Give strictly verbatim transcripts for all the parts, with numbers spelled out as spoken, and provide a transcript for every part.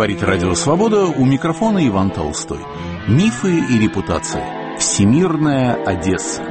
Говорит Радио Свобода, у микрофона Иван Толстой. Мифы и репутации. Всемирная Одесса.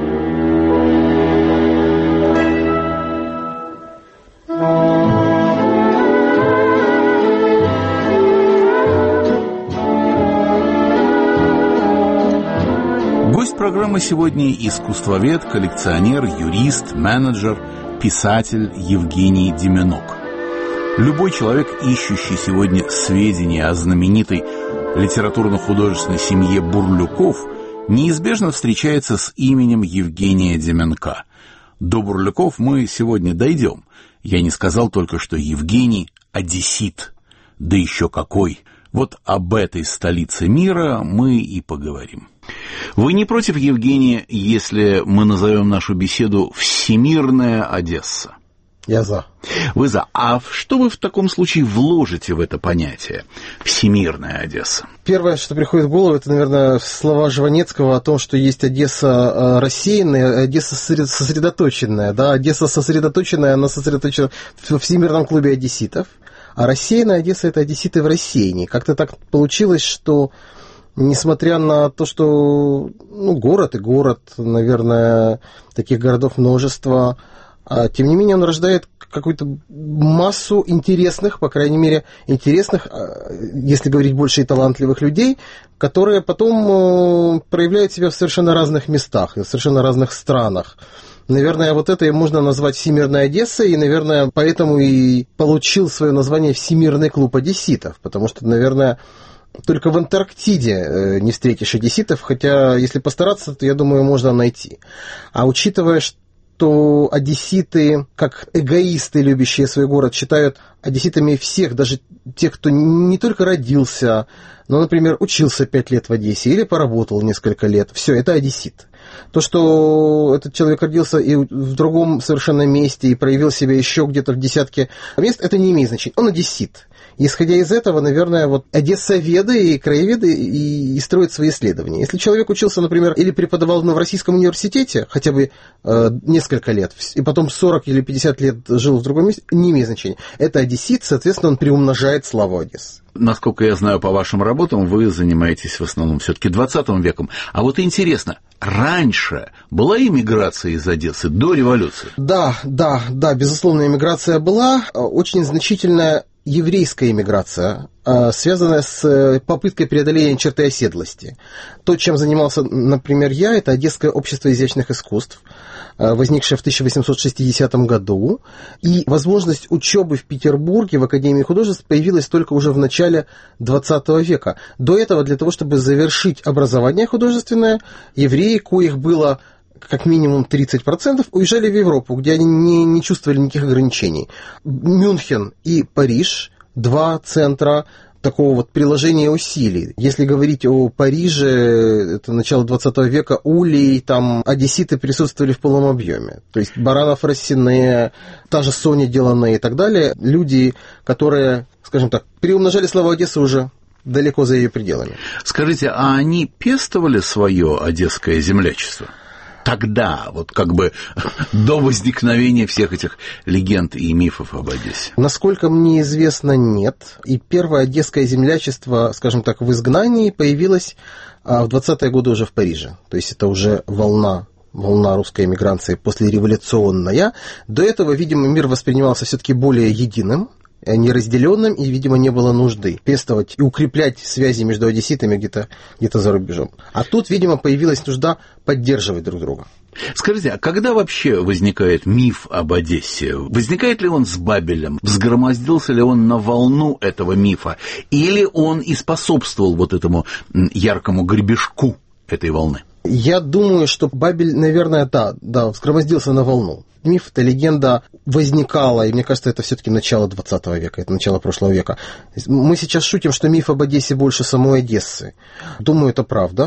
Гость программы сегодня искусствовед, коллекционер, юрист, менеджер, писатель Евгений Деменок. Любой человек, ищущий сегодня сведения о знаменитой литературно-художественной семье Бурлюков, неизбежно встречается с именем Евгения Деменка. До Бурлюков мы сегодня дойдем. Я не сказал только, что Евгений – одессит. Да еще какой! Вот об этой столице мира мы и поговорим. Вы не против, Евгений, если мы назовем нашу беседу «Всемирная Одесса»? Я за. Вы за. А что вы в таком случае вложите в это понятие «Всемирная Одесса»? Первое, что приходит в голову, это, наверное, слова Жванецкого о том, что есть Одесса рассеянная, Одесса сосредоточенная. Да? Одесса сосредоточенная, она сосредоточена в Всемирном клубе одесситов, а рассеянная Одесса – это одесситы в рассеянии. Как-то так получилось, что несмотря на то, что ну, город и город, наверное, таких городов множество, тем не менее он рождает какую-то массу интересных, по крайней мере, интересных, если говорить больше, и талантливых людей, которые потом проявляют себя в совершенно разных местах, в совершенно разных странах. Наверное, вот это и можно назвать Всемирной Одессой, и, наверное, поэтому и получил свое название Всемирный клуб одесситов, потому что, наверное, только в Антарктиде не встретишь одесситов, хотя, если постараться, то, я думаю, можно найти. А учитывая, что что одесситы, как эгоисты, любящие свой город, считают одесситами всех, даже тех, кто не только родился, но, например, учился пять лет в Одессе или поработал несколько лет. Все, это одессит. То, что этот человек родился и в другом совершенно месте и проявил себя еще где-то в десятке мест, это не имеет значения. Он одессит. Исходя из этого, наверное, вот одессоведы и краеведы и, и строят свои исследования. Если человек учился, например, или преподавал в Новороссийском университете хотя бы э, несколько лет, и потом сорок или пятьдесят лет жил в другом месте, не имеет значения. Это одессит, соответственно, он приумножает славу Одессы. Насколько я знаю по вашим работам, вы занимаетесь в основном все-таки двадцатым веком. А вот интересно, раньше была иммиграция из Одессы до революции? Да, да, да, безусловно, иммиграция была, очень значительная. Еврейская иммиграция, связанная с попыткой преодоления черты оседлости. То, чем занимался, например, я, это Одесское общество изящных искусств, возникшее в тысяча восемьсот шестидесятом году, и возможность учебы в Петербурге в Академии художеств появилась только уже в начале двадцатого века. До этого, для того, чтобы завершить образование художественное, евреи, коих было как минимум тридцать процентов, уезжали в Европу, где они не, не чувствовали никаких ограничений. Мюнхен и Париж – два центра такого вот приложения усилий. Если говорить о Париже, это начало двадцатого века, улей, там одесситы присутствовали в полном объеме. То есть Баранов, Рассене, та же Соня Делане и так далее. Люди, которые, скажем так, приумножали славу Одессы уже далеко за ее пределами. Скажите, а они пестовали свое одесское землячество? Тогда, вот как бы до возникновения всех этих легенд и мифов об Одессе? Насколько мне известно, нет. И первое одесское землячество, скажем так, в изгнании появилось в двадцатые годы уже в Париже. То есть это уже волна, волна русской эмиграции послереволюционная. До этого, видимо, мир воспринимался все-таки более единым, неразделенным, и, видимо, не было нужды пестовать и укреплять связи между одесситами где-то, где-то за рубежом. А тут, видимо, появилась нужда поддерживать друг друга. Скажите, а когда вообще возникает миф об Одессе? Возникает ли он с Бабелем? Взгромоздился ли он на волну этого мифа? Или он и способствовал вот этому яркому гребешку этой волны? Я думаю, что Бабель, наверное, да, да, взгромоздился на волну. Миф, эта легенда возникала, и мне кажется, это все-таки начало двадцатого века, это начало прошлого века. Мы сейчас шутим, что миф об Одессе больше самой Одессы. Думаю, это правда.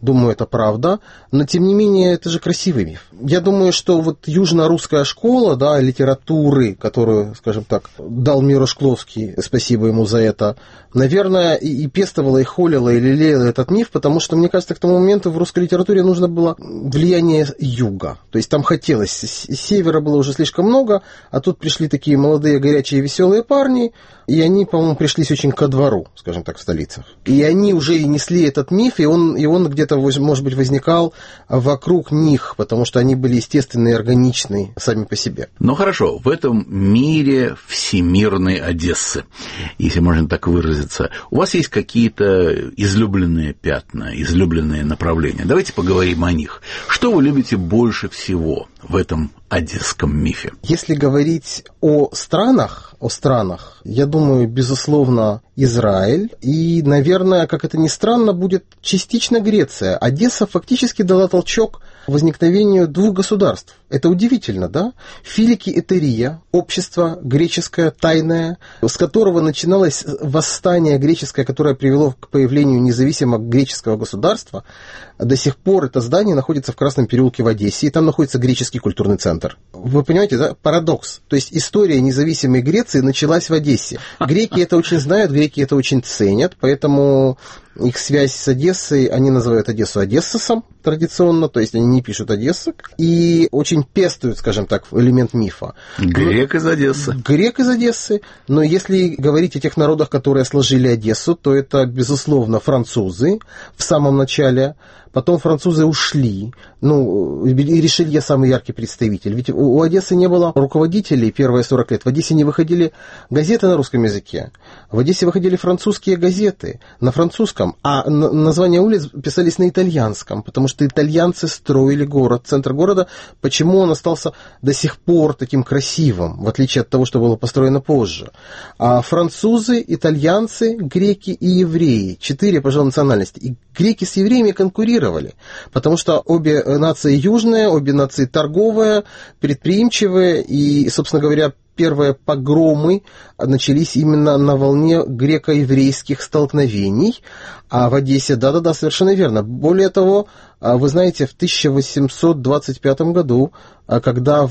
Думаю, это правда, но тем не менее это же красивый миф. Я думаю, что вот южно-русская школа, да, литературы, которую, скажем так, дал Миро Шкловский, спасибо ему за это, наверное, и, и пестовала, и холила, и лелеяла этот миф, потому что, мне кажется, к тому моменту в русской литературе нужно было влияние юга. То есть там хотелось, с севера было уже слишком много, а тут пришли такие молодые, горячие, веселые парни, и они, по-моему, пришлись очень ко двору, скажем так, в столицах. И они уже и несли этот миф, и он, и он где-то, может быть, возникал вокруг них, потому что они были естественные и органичные сами по себе. Ну хорошо, в этом мире всемирной Одессы, если можно так выразиться, у вас есть какие-то излюбленные пятна, излюбленные направления? Давайте поговорим о них. Что вы любите больше всего в этом одесском мифе? Если говорить о странах, о странах, я думаю, безусловно, Израиль и, наверное, как это ни странно, будет частично Греция. Одесса фактически дала толчок возникновению двух государств. Это удивительно, да? Филики Этерия, общество греческое, тайное, с которого начиналось восстание греческое, которое привело к появлению независимого греческого государства. До сих пор это здание находится в Красном переулке в Одессе, и там находится греческий культурный центр. Вы понимаете, да? Парадокс. То есть история независимой Греции началась в Одессе. Греки это очень знают, греки это очень ценят, поэтому их связь с Одессой, они называют Одессу Одессосом традиционно, то есть они не пишут Одесса, и очень пестуют, скажем так, элемент мифа. Грек из Одессы. Грек из Одессы, но если говорить о тех народах, которые сложили Одессу, то это, безусловно, французы в самом начале. Потом французы ушли, ну, и Ришелье самый яркий представитель. Ведь у Одессы не было руководителей первые сорок лет. В Одессе не выходили газеты на русском языке. В Одессе выходили французские газеты на французском, а названия улиц писались на итальянском, потому что итальянцы строили город, центр города. Почему он остался до сих пор таким красивым, в отличие от того, что было построено позже? А французы, итальянцы, греки и евреи. Четыре, пожалуй, национальности. И греки с евреями конкурировали. Потому что обе нации южные, обе нации торговые, предприимчивые, и, собственно говоря, первые погромы начались именно на волне греко-еврейских столкновений, а в Одессе, да-да-да, совершенно верно. Более того, вы знаете, в тысяча восемьсот двадцать пятом году, когда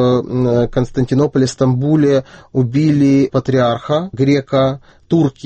в Константинополе, Стамбуле убили патриарха грека, турки,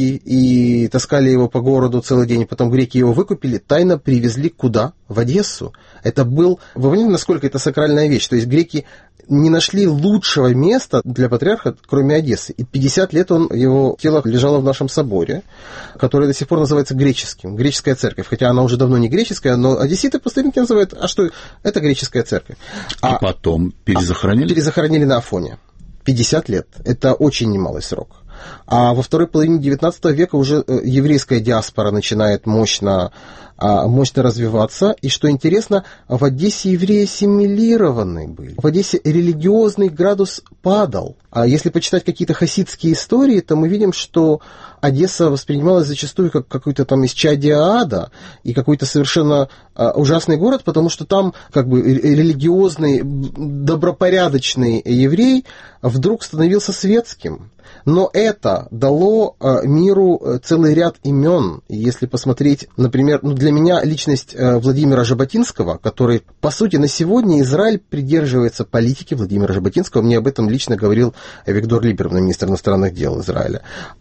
и таскали его по городу целый день, и потом греки его выкупили, тайно привезли куда? В Одессу. Это был... Вы понимаете, насколько это сакральная вещь? То есть греки не нашли лучшего места для патриарха, кроме Одессы. И пятьдесят лет он, его тело лежало в нашем соборе, который до сих пор называется греческим. Греческая церковь. Хотя она уже давно не греческая, но одесситы постоянно называют, а что, это греческая церковь. А, а потом перезахоронили? А, перезахоронили на Афоне. пятьдесят лет. Это очень немалый срок. А во второй половине девятнадцатого века уже еврейская диаспора начинает мощно, мощно развиваться. И что интересно, в Одессе евреи ассимилированы были. В Одессе религиозный градус падал. А если почитать какие-то хасидские истории, то мы видим, что Одесса воспринималась зачастую как какой-то там исчадие ада и какой-то совершенно ужасный город, потому что там как бы религиозный, добропорядочный еврей вдруг становился светским. Но это дало миру целый ряд имен. Если посмотреть, например, ну для меня личность Владимира Жаботинского, который, по сути, на сегодня Израиль придерживается политики Владимира Жаботинского. Мне об этом лично говорил Виктор Либерман, министр иностранных дел Израиля.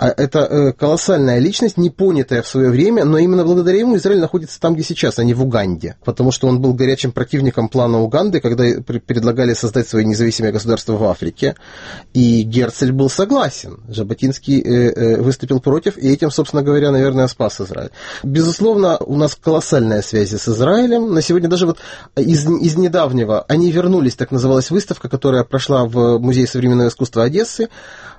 Это колоссальная личность, не понятая в свое время, но именно благодаря ему Израиль находится там, где сейчас, а не в Уганде. Потому что он был горячим противником плана Уганды, когда предлагали создать свое независимое государство в Африке. И Герцель был согласен. Жаботинский выступил против, и этим, собственно говоря, наверное, спас Израиль. Безусловно, у нас колоссальная связь с Израилем. На сегодня даже вот из, из недавнего они вернулись, так называлась выставка, которая прошла в Музее современного искусства Одессы.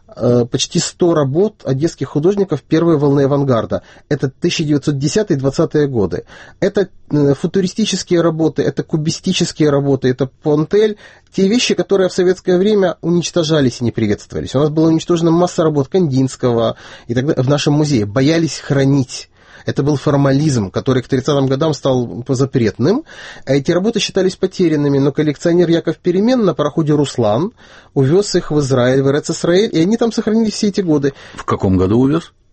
Почти сто работ одесских художников первой волны авангарда. Это тысяча девятьсот десятые — двадцатые годы. Это футуристические работы, это кубистические работы, это Понтель. Те вещи, которые в советское время уничтожались и не приветствовались. У нас была уничтожена масса работ Кандинского и так далее в нашем музее. Боялись хранить. Это был формализм, который к тридцатым годам стал запретным. Эти работы считались потерянными, но коллекционер Яков Перемен на пароходе «Руслан» увез их в Израиль, в Эрец-Исраэль, и они там сохранились все эти годы. В каком году увез?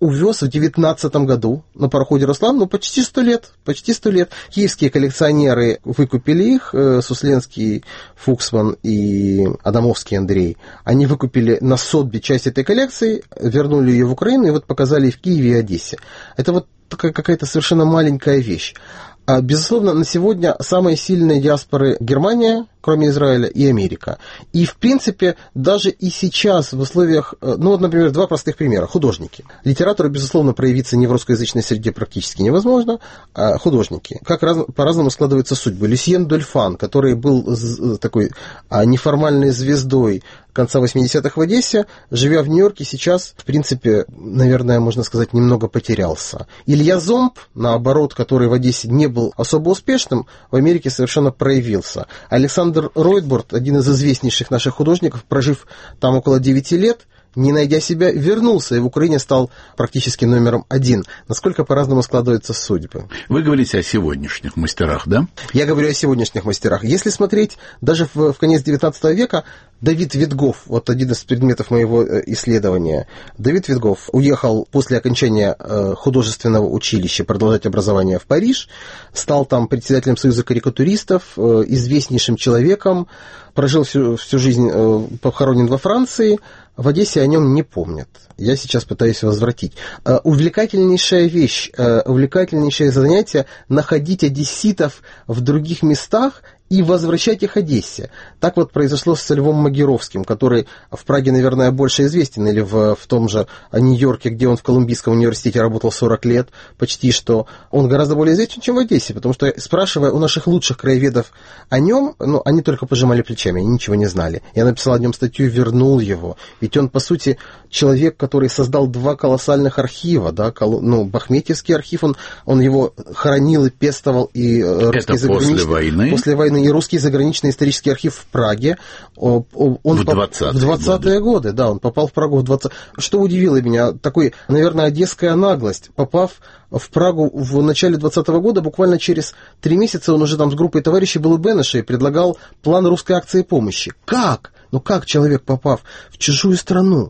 увез в девятнадцатом году на пароходе «Руслан», ну, почти сто лет, почти сто лет. Киевские коллекционеры выкупили их, Сусленский, Фуксман и Адамовский Андрей. Они выкупили на Сотбе часть этой коллекции, вернули ее в Украину и вот показали в Киеве и Одессе. Это вот такая какая-то совершенно маленькая вещь. А, безусловно, на сегодня самые сильные диаспоры Германия, кроме Израиля, и Америка. И, в принципе, даже и сейчас в условиях, ну, вот, например, два простых примера. Художники. Литературу, безусловно, проявиться не в русскоязычной среде практически невозможно. А художники. Как раз, по-разному складываются судьбы. Люсьен Дольфан, который был такой неформальной звездой конца восьмидесятых в Одессе, живя в Нью-Йорке, сейчас, в принципе, наверное, можно сказать, немного потерялся. Илья Зомб, наоборот, который в Одессе не был особо успешным, в Америке совершенно проявился. Александр Ройтбурд, один из известнейших наших художников, прожив там около девяти лет, не найдя себя, вернулся и в Украине стал практически номером один. Насколько по-разному складываются судьбы. Вы говорите о сегодняшних мастерах, да? Я говорю о сегодняшних мастерах. Если смотреть даже в, в конец девятнадцатого века, Давид Витгоф, вот один из предметов моего исследования, Давид Витгоф уехал после окончания художественного училища продолжать образование в Париж, стал там председателем Союза карикатуристов, известнейшим человеком, прожил всю, всю жизнь, похоронен во Франции. В Одессе о нем не помнят. Я сейчас пытаюсь возвратить. Увлекательнейшая вещь, увлекательнейшее занятие — находить одесситов в других местах и возвращать их Одессе. Так вот произошло со Львом Могилевским, который в Праге, наверное, больше известен, или в, в том же Нью-Йорке, где он в Колумбийском университете работал сорок лет, почти что. Он гораздо более известен, чем в Одессе, потому что, спрашивая у наших лучших краеведов о нем, ну, они только пожимали плечами, они ничего не знали. Я написал о нем статью, вернул его. Ведь он, по сути, человек, который создал два колоссальных архива, да, ну, Бахметьевский архив, он, он его хранил и пестовал, и русский Это после войны? После войны. И русский заграничный исторический архив в Праге. Он в двадцатые годы. годы, да, он попал в Прагу в двадцатые. Что удивило меня, такой, наверное, одесская наглость. Попав в Прагу в начале двадцатого года, буквально через три месяца он уже там с группой товарищей был у Бенеша и предлагал план русской акции помощи. Как? Ну как человек, попав в чужую страну,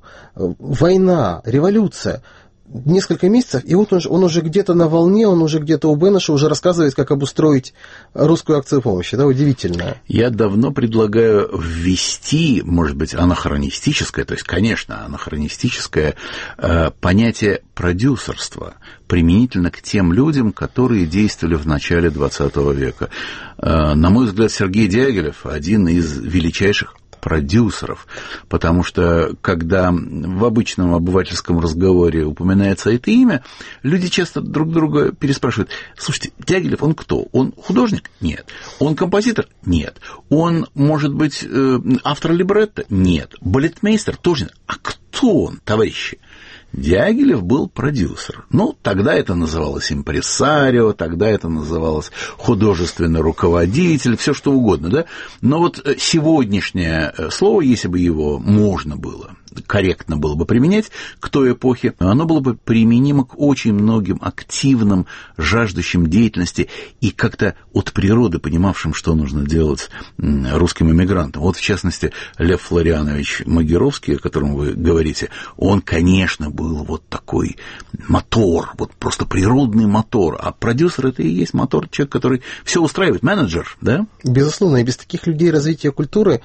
война, революция, несколько месяцев, и вот он, он уже где-то на волне, он уже где-то у Бенеша уже рассказывает, как обустроить русскую акцию помощи. Да, удивительно. Я давно предлагаю ввести, может быть, анахронистическое, то есть, конечно, анахронистическое э, понятие продюсерства применительно к тем людям, которые действовали в начале двадцатого века. Э, на мой взгляд, Сергей Дягилев один из величайших продюсеров, потому что, когда в обычном обывательском разговоре упоминается это имя, люди часто друг друга переспрашивают: слушайте, Дягилев, он кто? Он художник? Нет. Он композитор? Нет. Он, может быть, автор либретто? Нет. Балетмейстер? Тоже нет. А кто он, товарищи? Дягилев был продюсер. Ну, тогда это называлось импрессарио, тогда это называлось художественный руководитель, все что угодно, да? Но вот сегодняшнее слово, если бы его можно было, корректно было бы применять к той эпохе, оно было бы применимо к очень многим активным, жаждущим деятельности и как-то от природы понимавшим, что нужно делать русским эмигрантам. Вот, в частности, Лев Флорианович Могилевский, о котором вы говорите, он, конечно, был вот такой мотор, вот просто природный мотор. А продюсер — это и есть мотор, человек, который все устраивает, менеджер, да? Безусловно, и без таких людей развитие культуры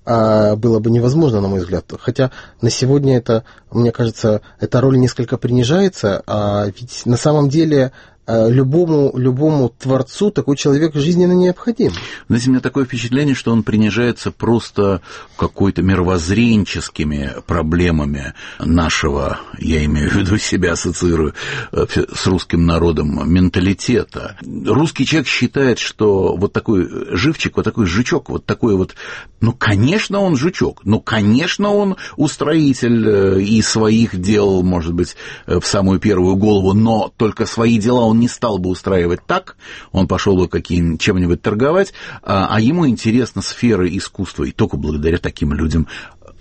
а, было бы невозможно, на мой взгляд. Хотя на сегодня это, мне кажется, эта роль несколько принижается, а ведь на самом деле любому, любому творцу такой человек жизненно необходим. Знаете, у меня такое впечатление, что он принижается просто какой-то мировоззренческими проблемами нашего, я имею в виду себя, ассоциирую с русским народом, менталитета. Русский человек считает, что вот такой живчик, вот такой жучок, вот такой вот, ну, конечно, он жучок, ну, конечно, он устроитель и своих дел, может быть, в самую первую голову, но только свои дела он не стал бы устраивать так, он пошел бы каким, чем-нибудь торговать, а, а ему интересна сфера искусства, и только благодаря таким людям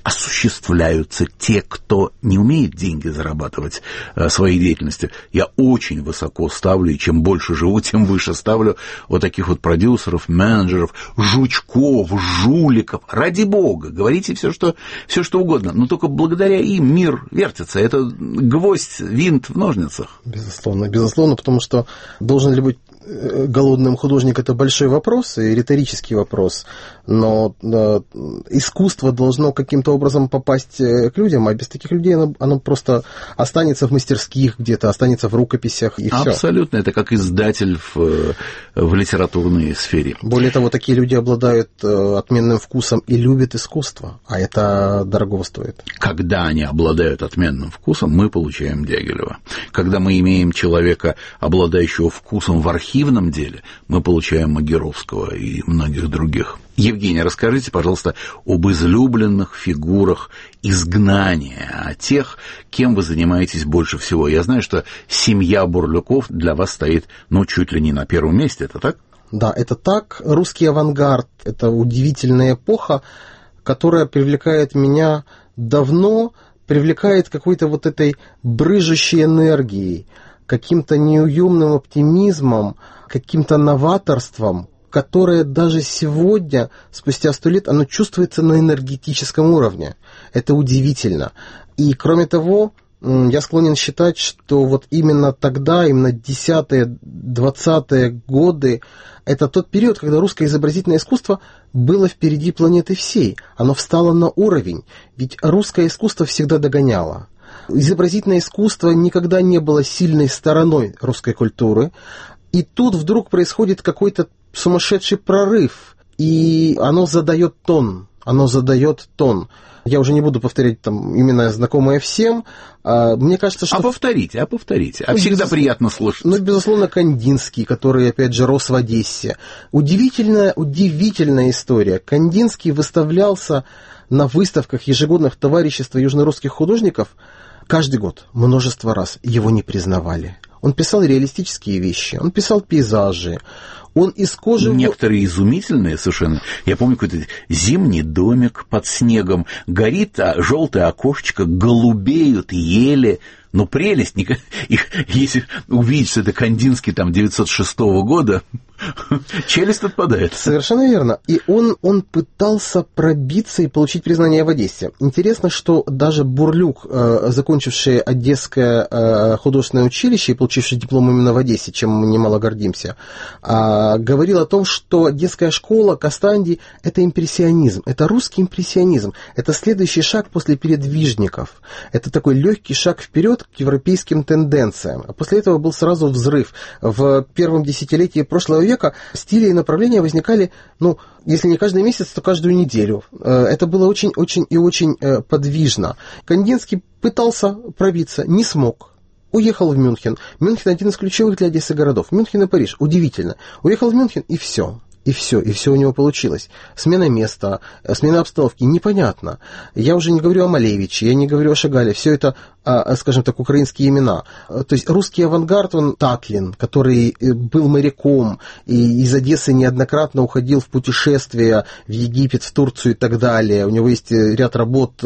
осуществляются те, кто не умеет деньги зарабатывать э, своей деятельностью. Я очень высоко ставлю, и чем больше живу, тем выше ставлю вот таких вот продюсеров, менеджеров, жучков, жуликов. Ради бога, говорите все, что, все, что угодно, но только благодаря им мир вертится. Это гвоздь, винт в ножницах. Безусловно, безусловно, потому что должен ли быть голодным художник — это большой вопрос и риторический вопрос, но э, искусство должно каким-то образом попасть к людям, а без таких людей оно, оно просто останется в мастерских где-то, останется в рукописях, и все. Абсолютно, это как издатель в, в литературной сфере. Более того, такие люди обладают э, отменным вкусом и любят искусство, а это дорого стоит. Когда они обладают отменным вкусом, мы получаем Дягилева. Когда мы имеем человека, обладающего вкусом в архиве, в архивном деле, мы получаем Могилевского и многих других. Евгений, расскажите, пожалуйста, об излюбленных фигурах изгнания, о тех, кем вы занимаетесь больше всего. Я знаю, что семья Бурлюков для вас стоит, ну, чуть ли не на первом месте, это так? Да, это так. Русский авангард – это удивительная эпоха, которая привлекает меня давно, привлекает какой-то вот этой брыжущей энергией, каким-то неуемным оптимизмом, каким-то новаторством, которое даже сегодня, спустя сто лет, оно чувствуется на энергетическом уровне. Это удивительно. И, кроме того, я склонен считать, что вот именно тогда, именно десятые, двадцатые годы, это тот период, когда русское изобразительное искусство было впереди планеты всей. Оно встало на уровень, ведь русское искусство всегда догоняло. Изобразительное искусство никогда не было сильной стороной русской культуры, и тут вдруг происходит какой-то сумасшедший прорыв, и оно задает тон, оно задает тон. Я уже не буду повторять там имена, знакомые всем. Мне кажется, что... А повторите, а повторите. А всегда приятно слушать. Ну, безусловно, Кандинский, который, опять же, рос в Одессе. Удивительная, удивительная история. Кандинский выставлялся на выставках ежегодных товарищества южнорусских художников каждый год, множество раз. Его не признавали. Он писал реалистические вещи, он писал пейзажи, он из кожи... Некоторые изумительные совершенно. Я помню какой-то зимний домик под снегом, горит желтое окошечко, голубеют ели. Ну, прелесть. Их, если увидеть, что это Кандинский там девятьсот шестого года, челюсть отпадает. Совершенно верно. И он, он пытался пробиться и получить признание в Одессе. Интересно, что даже Бурлюк, закончивший Одесское художественное училище и получивший диплом именно в Одессе, чем мы немало гордимся, говорил о том, что Одесская школа Костандий – это импрессионизм, это русский импрессионизм, это следующий шаг после передвижников, это такой легкий шаг вперед к европейским тенденциям. А после этого был сразу взрыв. В первом десятилетии прошлого века стили и направления возникали, ну, если не каждый месяц, то каждую неделю. Это было очень-очень и очень подвижно. Кандинский пытался пробиться, не смог. Уехал в Мюнхен. Мюнхен один из ключевых для Одессы городов. Мюнхен и Париж. Удивительно. Уехал в Мюнхен, и все. И все, и все у него получилось. Смена места, смена обстановки, непонятно. Я уже не говорю о Малевиче, я не говорю о Шагале. Все это, скажем так, украинские имена. То есть русский авангард, он Татлин, который был моряком и из Одессы неоднократно уходил в путешествия в Египет, в Турцию и так далее. У него есть ряд работ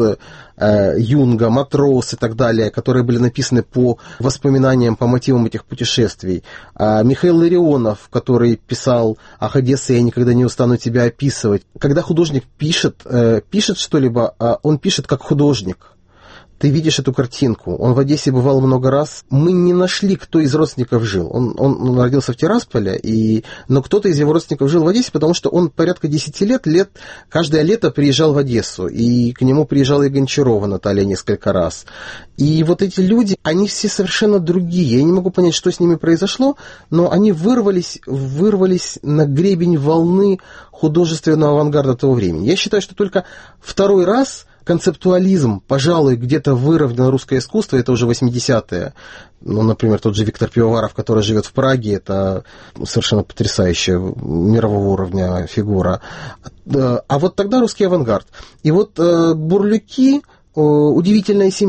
Юнга, Матрос и так далее, которые были написаны по воспоминаниям, по мотивам этих путешествий. Михаил Ларионов, который писал «Ах, Одесса, я никогда не устану тебя описывать». Когда художник пишет, пишет что-либо, он пишет как художник. Ты видишь эту картинку. Он в Одессе бывал много раз. Мы не нашли, кто из родственников жил. Он, он, он родился в Тирасполе, и... но кто-то из его родственников жил в Одессе, потому что он порядка десяти лет, лет каждое лето приезжал в Одессу. И к нему приезжала и Гончарова Наталья несколько раз. И вот эти люди, они все совершенно другие. Я не могу понять, что с ними произошло, но они вырвались, вырвались на гребень волны художественного авангарда того времени. Я считаю, что только второй раз концептуализм, пожалуй, где-то выровнял русское искусство, это уже восьмидесятые. Ну, например, тот же Виктор Пивоваров, который живет в Праге, это совершенно потрясающая мирового уровня фигура. А вот тогда русский авангард. И вот Бурлюки, удивительная семья.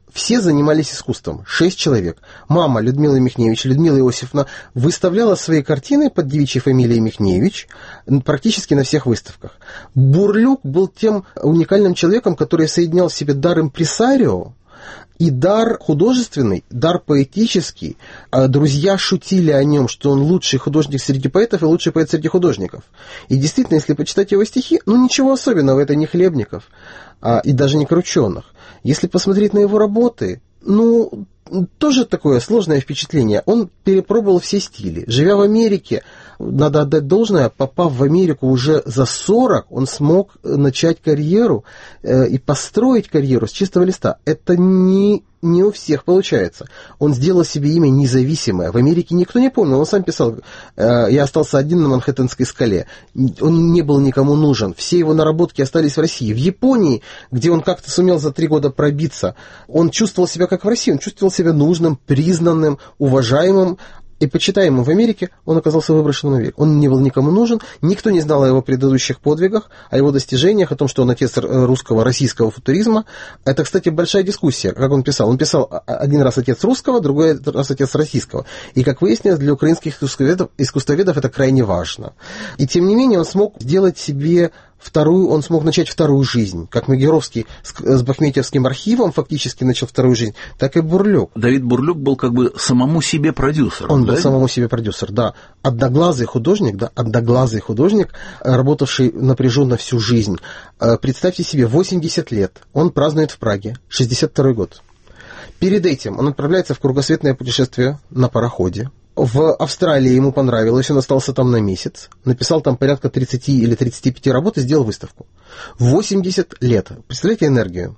все занимались искусством, шесть человек. Мама Людмила Михневич, Людмила Иосифовна, выставляла свои картины под девичьей фамилией Михневич практически на всех выставках. Бурлюк был тем уникальным человеком, который соединял в себе дар импресарио и дар художественный, дар поэтический. Друзья шутили о нем, что он лучший художник среди поэтов и лучший поэт среди художников. И действительно, если почитать его стихи, ну ничего особенного, это не Хлебников, а, и даже не Крученых. Если посмотреть на его работы, ну, тоже такое сложное впечатление. Он перепробовал все стили. Живя в Америке, надо отдать должное, попав в Америку уже за сорок, он смог начать карьеру э, и построить карьеру с чистого листа. Это не, не у всех получается. Он сделал себе имя независимое. В Америке никто не помнил. Он сам писал, э, я остался один на Манхэттенской скале. Он не был никому нужен. Все его наработки остались в России. В Японии, где он как-то сумел за три года пробиться, он чувствовал себя как в России. Он чувствовал себя нужным, признанным, уважаемым и почитаемым в Америке. Он оказался выброшенным на век. Он не был никому нужен, никто не знал о его предыдущих подвигах, о его достижениях, о том, что он отец русского, российского футуризма. Это, кстати, большая дискуссия, как он писал. Он писал один раз отец русского, другой раз отец российского. И, как выяснилось, для украинских искусствоведов, искусствоведов это крайне важно. И, тем не менее, он смог сделать себе вторую, он смог начать вторую жизнь. Как Могилевский с Бахметьевским архивом фактически начал вторую жизнь, так и Бурлюк. Давид Бурлюк был как бы самому себе продюсером. Он да? был самому себе продюсер, да. Одноглазый художник, да, одноглазый художник, работавший напряженно всю жизнь. Представьте себе, восемьдесят лет, он празднует в Праге, шестьдесят второй год. Перед этим он отправляется в кругосветное путешествие на пароходе. В Австралии ему понравилось, он остался там на месяц, написал там порядка тридцать или тридцать пять работ и сделал выставку. восемьдесят лет. Представляете энергию?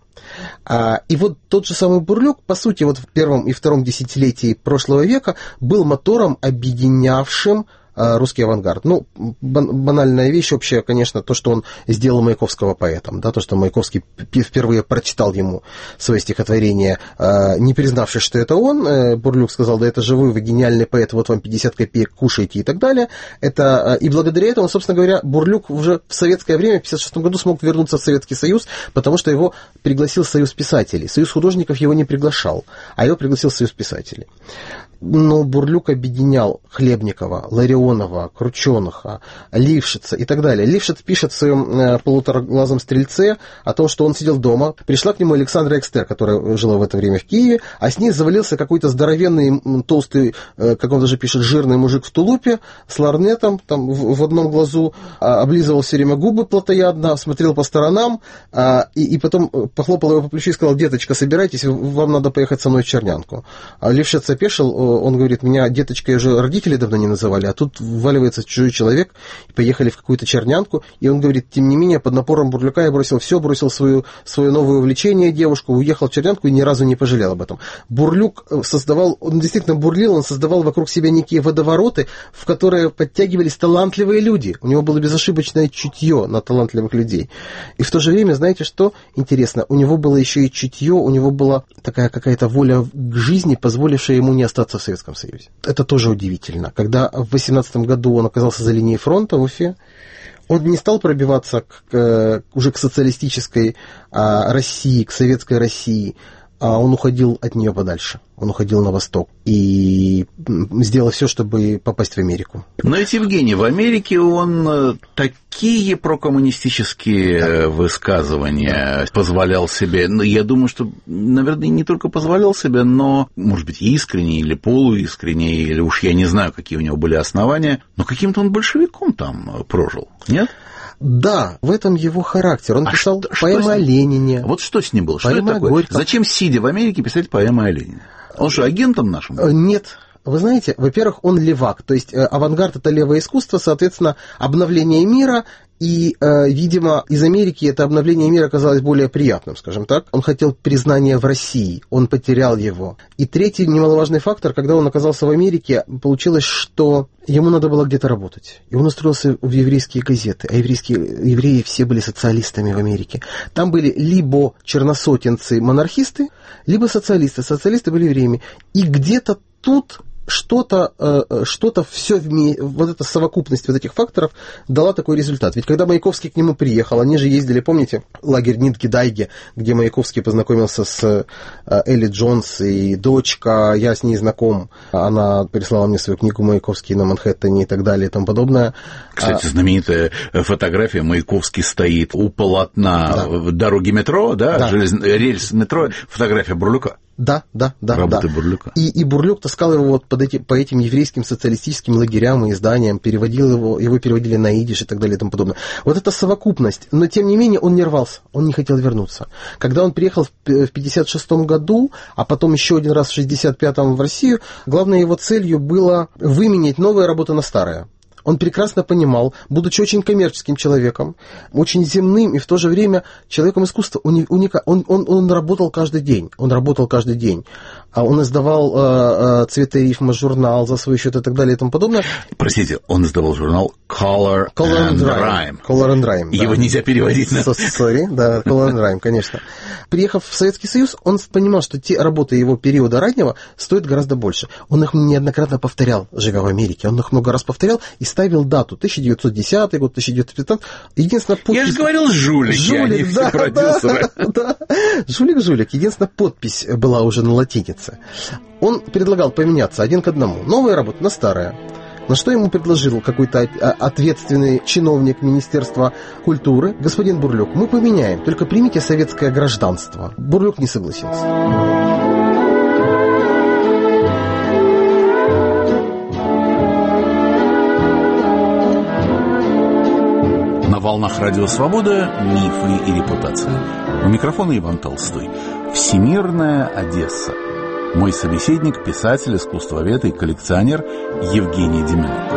А, и вот тот же самый Бурлюк, по сути, вот в первом и втором десятилетии прошлого века был мотором, объединявшим русский авангард. Ну, банальная вещь общая, конечно, то, что он сделал Маяковского поэтом, да, то, что Маяковский впервые прочитал ему свое стихотворение, не признавшись, что это он. Бурлюк сказал, да это же вы, вы гениальный поэт, вот вам пятьдесят копеек, кушайте и так далее. Это, и благодаря этому, собственно говоря, Бурлюк уже в советское время, в пятьдесят шестом году, смог вернуться в Советский Союз, потому что его пригласил Союз писателей. Союз художников его не приглашал, а его пригласил Союз писателей. Но Бурлюк объединял Хлебникова, Ларионова, Крученыха, Лившица и так далее. Лившиц пишет в своем «Полутораглазом стрельце» о том, что он сидел дома, пришла к нему Александра Экстер, которая жила в это время в Киеве, а с ней завалился какой-то здоровенный, толстый, как он даже пишет, жирный мужик в тулупе, с ларнетом там, в одном глазу, облизывал все время губы плотоядно, смотрел по сторонам, и, и потом похлопал его по плечу и сказал: деточка, собирайтесь, вам надо поехать со мной в Чернянку. А Лившиц опешил, он говорит: меня деточкой уже родители давно не называли, а тут вваливается чужой человек, и поехали в какую-то Чернянку, и он говорит: тем не менее, под напором Бурлюка я бросил все, бросил свою, свое новое увлечение, девушку, уехал в Чернянку и ни разу не пожалел об этом. Бурлюк создавал, он действительно бурлил, он создавал вокруг себя некие водовороты, в которые подтягивались талантливые люди. У него было безошибочное чутье на талантливых людей. И в то же время, знаете что интересно, у него было еще и чутье, у него была такая какая-то воля к жизни, позволившая ему не остаться в Советском Союзе. Это тоже удивительно. Когда в восемнадцатом году он оказался за линией фронта в Уфе, он не стал пробиваться к, уже к социалистической а, России, к советской России, а он уходил от нее подальше. Он уходил на восток и сделал все, чтобы попасть в Америку. Но ведь, Евгений, в Америке он такие прокоммунистические высказывания позволял себе. Я думаю, что, наверное, не только позволял себе, но, может быть, искренне или полуискренне, или уж я не знаю, какие у него были основания, но каким-то он большевиком там прожил, нет? Да, в этом его характер. Он а писал что, поэмы что о Ленине. Вот что с ним было? Что это такое? Горького. Зачем, сидя в Америке, писать поэмы о Ленине? Он что, агентом нашим был? Нет. Вы знаете, во-первых, он левак, то есть авангард — это левое искусство, соответственно, обновление мира, и, видимо, из Америки это обновление мира оказалось более приятным, скажем так. Он хотел признания в России, он потерял его. И третий немаловажный фактор, когда он оказался в Америке, получилось, что ему надо было где-то работать. И он устроился в еврейские газеты, а еврейские, евреи все были социалистами в Америке. Там были либо черносотенцы-монархисты, либо социалисты. Социалисты были евреями. И где-то тут что-то, что-то все вместе, вот эта совокупность вот этих факторов дала такой результат. Ведь когда Маяковский к нему приехал, они же ездили, помните, лагерь Нитки-Дайги, где Маяковский познакомился с Элли Джонс и дочка, я с ней знаком, она прислала мне свою книгу «Маяковский на Манхэттене» и так далее и тому подобное. Кстати, знаменитая фотография, Маяковский стоит у полотна да. дороги метро, да, да. Желез... рельс метро, фотография Бурлюка. Да, да, да. Работы да. Бурлюка. И, и Бурлюк таскал его вот под эти, по этим еврейским социалистическим лагерям и изданиям, переводил его, его переводили на идиш и так далее и тому подобное. Вот эта совокупность. Но, тем не менее, он не рвался, он не хотел вернуться. Когда он приехал в пятьдесят шестом году, а потом еще один раз в шестьдесят пятом в Россию, главной его целью было выменять новые работы на старые. Он прекрасно понимал, будучи очень коммерческим человеком, очень земным и в то же время человеком искусства, уника... он, он, он работал каждый день, он работал каждый день. Он издавал э, «Цвета и рифма» журнал за свой счет и так далее и тому подобное. Простите, он издавал журнал Color, Color and Rhyme. Color and Rhyme, Его да. нельзя переводить на... Sorry, да, Color and Rhyme, конечно. Приехав в Советский Союз, он понимал, что те работы его периода раннего стоят гораздо больше. Он их неоднократно повторял, живя в Америке. Он их много раз повторял и ставил дату. тысяча девятьсот десятый год, тысяча девятьсот пятнадцатый. Единственное, подпись... Я же говорил, жулики, жулик, они да, все продюсеры. Да, да. Жулик-жулик. Единственная подпись была уже на латинице. Он предлагал поменяться один к одному. Новая работа на старая. На что ему предложил какой-то ответственный чиновник Министерства культуры? Господин Бурлюк, мы поменяем, только примите советское гражданство. Бурлюк не согласился. На волнах Радио Свобода «Мифы и репутация». У микрофона Иван Толстой. Всемирная Одесса. Мой собеседник, писатель, искусствовед и коллекционер Евгений Диминок.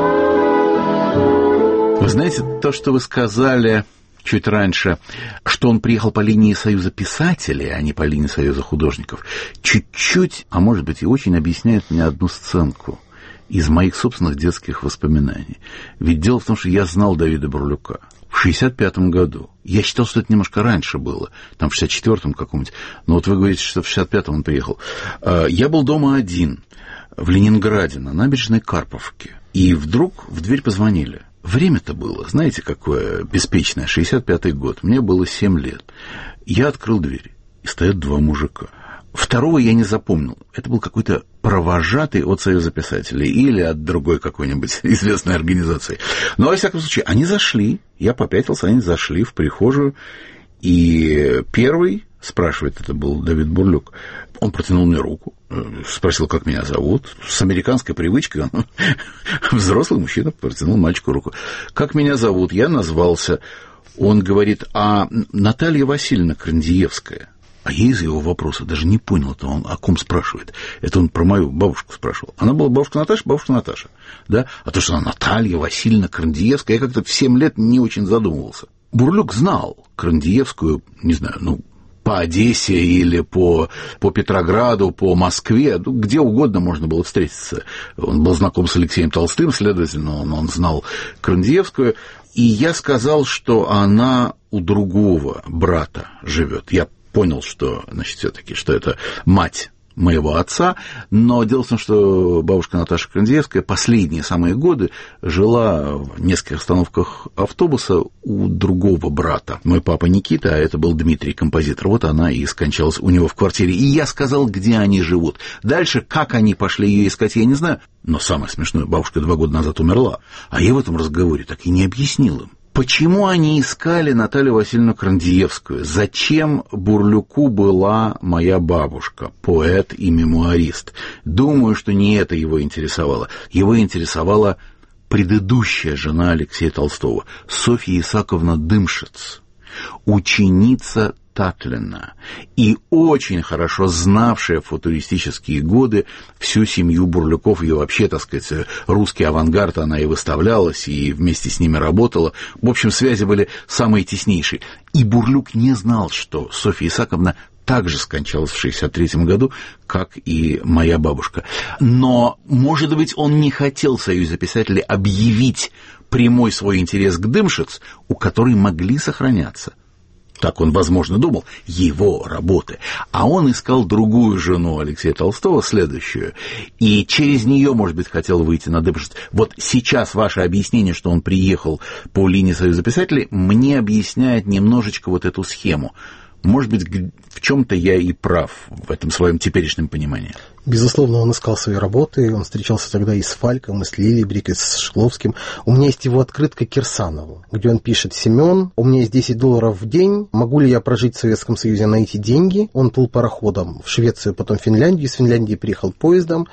Вы знаете, то, что вы сказали чуть раньше, что он приехал по линии Союза писателей, а не по линии Союза художников, чуть-чуть, а может быть и очень объясняет мне одну сценку из моих собственных детских воспоминаний. Ведь дело в том, что я знал Давида Бурлюка в шестьдесят пятом году. Я считал, что это немножко раньше было, там в шестьдесят четвёртом каком-нибудь. Но вот вы говорите, что в шестьдесят пятом он приехал. Я был дома один, в Ленинграде, на набережной Карповки. И вдруг в дверь позвонили. Время-то было, знаете, какое беспечное, шестьдесят пятый год. Мне было семь лет. Я открыл дверь, и стоят два мужика. Второго я не запомнил. Это был какой-то провожатый от Союза писателей или от другой какой-нибудь известной организации. Но, во всяком случае, они зашли, я попятился, они зашли в прихожую, и первый спрашивает, это был Давид Бурлюк, он протянул мне руку, спросил, как меня зовут. С американской привычкой он, взрослый мужчина, протянул мальчику руку. Как меня зовут? Я назвался. Он говорит, а Наталья Васильевна Крандиевская. А я из его вопроса даже не понял, это он о ком спрашивает. Это он про мою бабушку спрашивал. Она была бабушка Наташа, бабушка Наташа. Да? А то, что она Наталья Васильевна Крандиевская, я как-то в семь лет не очень задумывался. Бурлюк знал Крандиевскую, не знаю, ну, по Одессе или по, по Петрограду, по Москве, ну, где угодно можно было встретиться. Он был знаком с Алексеем Толстым, следовательно, он, он знал Крандиевскую. И я сказал, что она у другого брата живет. Я понял, что, значит, все-таки, что это мать моего отца, но дело в том, что бабушка Наташа Крандиевская последние самые годы жила в нескольких остановках автобуса у другого брата. Мой папа Никита, а это был Дмитрий, композитор, вот она и скончалась у него в квартире. И я сказал, где они живут. Дальше, как они пошли ее искать, я не знаю. Но самое смешное, бабушка два года назад умерла, а я в этом разговоре так и не объяснил им. Почему они искали Наталью Васильевну Крандиевскую? Зачем Бурлюку была моя бабушка, поэт и мемуарист? Думаю, что не это его интересовало. Его интересовала предыдущая жена Алексея Толстого, Софья Исааковна Дымшиц, ученица Татлина и очень хорошо знавшая в футуристические годы всю семью Бурлюков, ее вообще, так сказать, русский авангард, она и выставлялась, и вместе с ними работала. В общем, связи были самые теснейшие. И Бурлюк не знал, что Софья Исааковна также скончалась в шестьдесят третьем году, как и моя бабушка. Но, может быть, он не хотел в Союзе писателей объявить прямой свой интерес к Дымшиц, у которой могли сохраняться так он, возможно, думал, его работы. А он искал другую жену Алексея Толстого, следующую, и через нее, может быть, хотел выйти на Дыбышев. Вот сейчас ваше объяснение, что он приехал по линии Союза писателей, мне объясняет немножечко вот эту схему. Может быть, в чем-то я и прав в этом своем теперешнем понимании. Безусловно, он искал свои работы, он встречался тогда и с Фальком, и с Лилибрик, и с Шкловским. У меня есть его открытка Кирсанову, где он пишет: «Семен, у меня есть десять долларов в день, могу ли я прожить в Советском Союзе на эти деньги?» Он плыл пароходом в Швецию, потом в Финляндию, из Финляндии приехал поездом,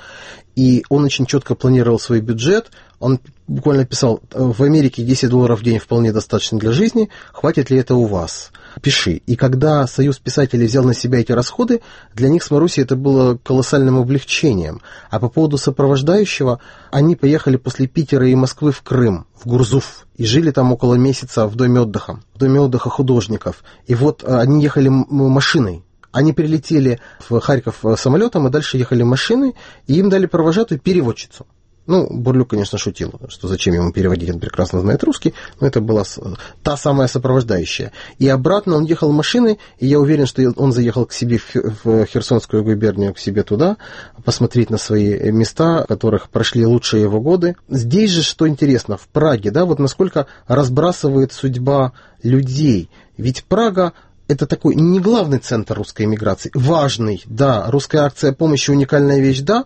и он очень четко планировал свой бюджет. Он буквально писал: в Америке десять долларов в день вполне достаточно для жизни, хватит ли это у вас? Пиши. И когда Союз писателей взял на себя эти расходы, для них с Марусей это было колоссальным облегчением. А по поводу сопровождающего, они поехали после Питера и Москвы в Крым, в Гурзуф, и жили там около месяца в доме отдыха, в доме отдыха художников. И вот они ехали машиной. Они прилетели в Харьков самолетом, и дальше ехали машиной, и им дали провожатую переводчицу. Ну, Бурлюк, конечно, шутил, что зачем ему переводить, он прекрасно знает русский, но это была та самая сопровождающая. И обратно он ехал машиной, и я уверен, что он заехал к себе в Херсонскую губернию, к себе туда, посмотреть на свои места, в которых прошли лучшие его годы. Здесь же, что интересно, в Праге, да, вот насколько разбрасывает судьба людей. Ведь Прага — это такой не главный центр русской эмиграции, важный, да, русская акция помощи — уникальная вещь, да.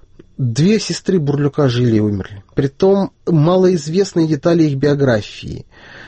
Две сестры Бурлюка жили и умерли. Притом малоизвестные детали их биографии.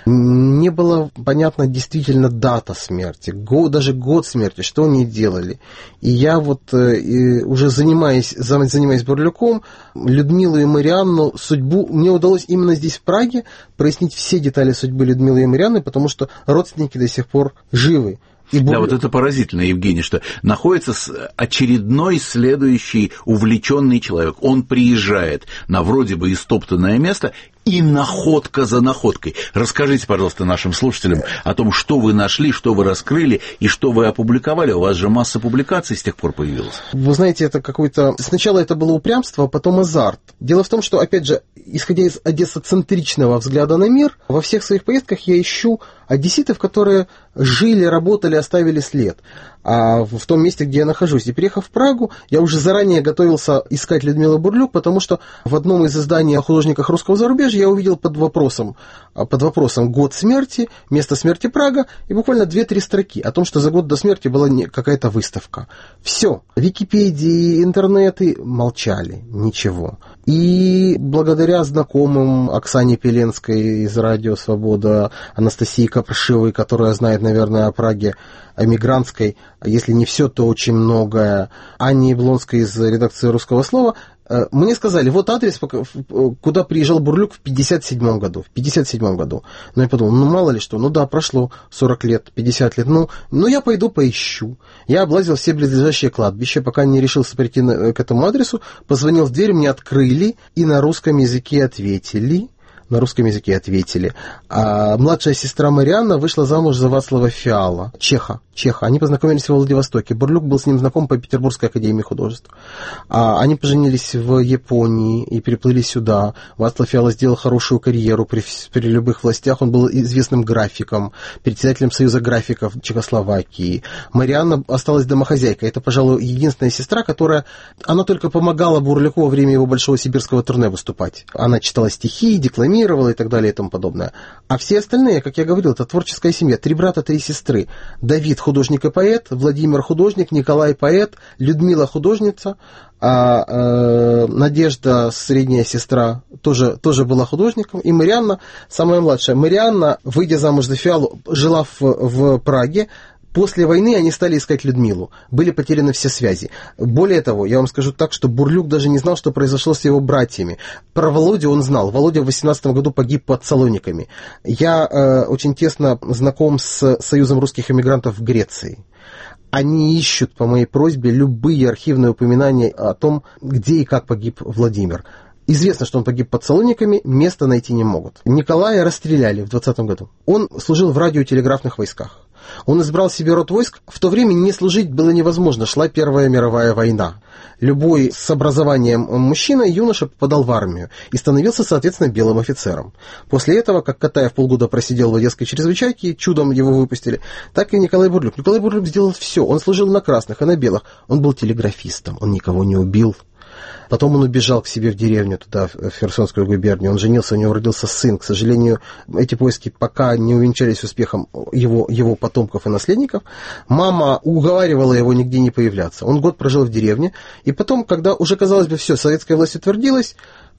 Не было понятно действительно дата смерти, год, даже год смерти, что они делали. И я вот э, уже занимаясь, занимаясь Бурлюком, Людмилу и Марианну, судьбу, мне удалось именно здесь, в Праге, прояснить все детали судьбы Людмилы и Марианны, потому что родственники до сих пор живы. И да, вот это поразительно, Евгений, что находится очередной следующий увлеченный человек. Он приезжает на вроде бы истоптанное место, и находка за находкой. Расскажите, пожалуйста, нашим слушателям о том, что вы нашли, что вы раскрыли и что вы опубликовали. У вас же масса публикаций с тех пор появилась. Вы знаете, это какой-то... Сначала это было упрямство, а потом азарт. Дело в том, что, опять же, исходя из одессоцентричного взгляда на мир, во всех своих поездках я ищу одесситов, которые жили, работали, оставили след. А в том месте, где я нахожусь. И приехав в Прагу, я уже заранее готовился искать Людмилу Бурлюк, потому что в одном из изданий о художниках русского зарубежья я увидел под вопросом, под вопросом год смерти, место смерти Прага, и буквально две-три строки о том, что за год до смерти была какая-то выставка. Все. Википедии, интернеты молчали. Ничего. И благодаря знакомым Оксане Пеленской из «Радио Свобода», Анастасии Капршивой, которая знает, наверное, о Праге эмигрантской, если не все, то очень многое, Анне Яблонской из редакции «Русского слова», мне сказали, вот адрес, куда приезжал Бурлюк в пятьдесят седьмом году. В пятьдесят седьмом году. Но я подумал, ну мало ли что, ну да, прошло сорок лет, пятьдесят лет, ну, ну я пойду поищу. Я облазил все близлежащие кладбища, пока не решился прийти к этому адресу, позвонил в дверь, мне открыли и на русском языке ответили. На русском языке ответили. А младшая сестра Марианна вышла замуж за Вацлава Фиала, чеха. Чеха. Они познакомились во Владивостоке. Бурлюк был с ним знаком по Петербургской академии художеств. А они поженились в Японии и переплыли сюда. Вацлав Фиала сделал хорошую карьеру при, при любых властях. Он был известным графиком, председателем Союза графиков Чехословакии. Марианна осталась домохозяйкой. Это, пожалуй, единственная сестра, которая... Она только помогала Бурлюку во время его большого сибирского турне выступать. Она читала стихи, декламировала и так далее и тому подобное. А все остальные, как я говорил, это творческая семья. Три брата, три сестры. Давид художник и поэт, Владимир художник, Николай поэт, Людмила художница, а э, Надежда, средняя сестра, тоже, тоже была художником, и Марианна, самая младшая. Марианна, выйдя замуж за Фиалу, жила в, в Праге. После войны они стали искать Людмилу. Были потеряны все связи. Более того, я вам скажу так, что Бурлюк даже не знал, что произошло с его братьями. Про Володю он знал. Володя в восемнадцатом году погиб под Салониками. Я э, очень тесно знаком с Союзом русских эмигрантов в Греции. Они ищут по моей просьбе любые архивные упоминания о том, где и как погиб Владимир. Известно, что он погиб под Салониками, место найти не могут. Николая расстреляли в двадцатом году. Он служил в радиотелеграфных войсках. Он избрал себе род войск. В то время не служить было невозможно, шла Первая мировая война. Любой с образованием мужчина, юноша попадал в армию и становился, соответственно, белым офицером. После этого, как Катаев полгода просидел в Одесской чрезвычайке, чудом его выпустили, так и Николай Бурлюк. Николай Бурлюк сделал все. Он служил на красных и на белых. Он был телеграфистом, он никого не убил. Потом он убежал к себе в деревню, туда, в Херсонскую губернию. Он женился, у него родился сын. К сожалению, эти поиски пока не увенчались успехом его, его потомков и наследников. Мама уговаривала его нигде не появляться. Он год прожил в деревне. И потом, когда уже, казалось бы, все, советская власть утвердилась,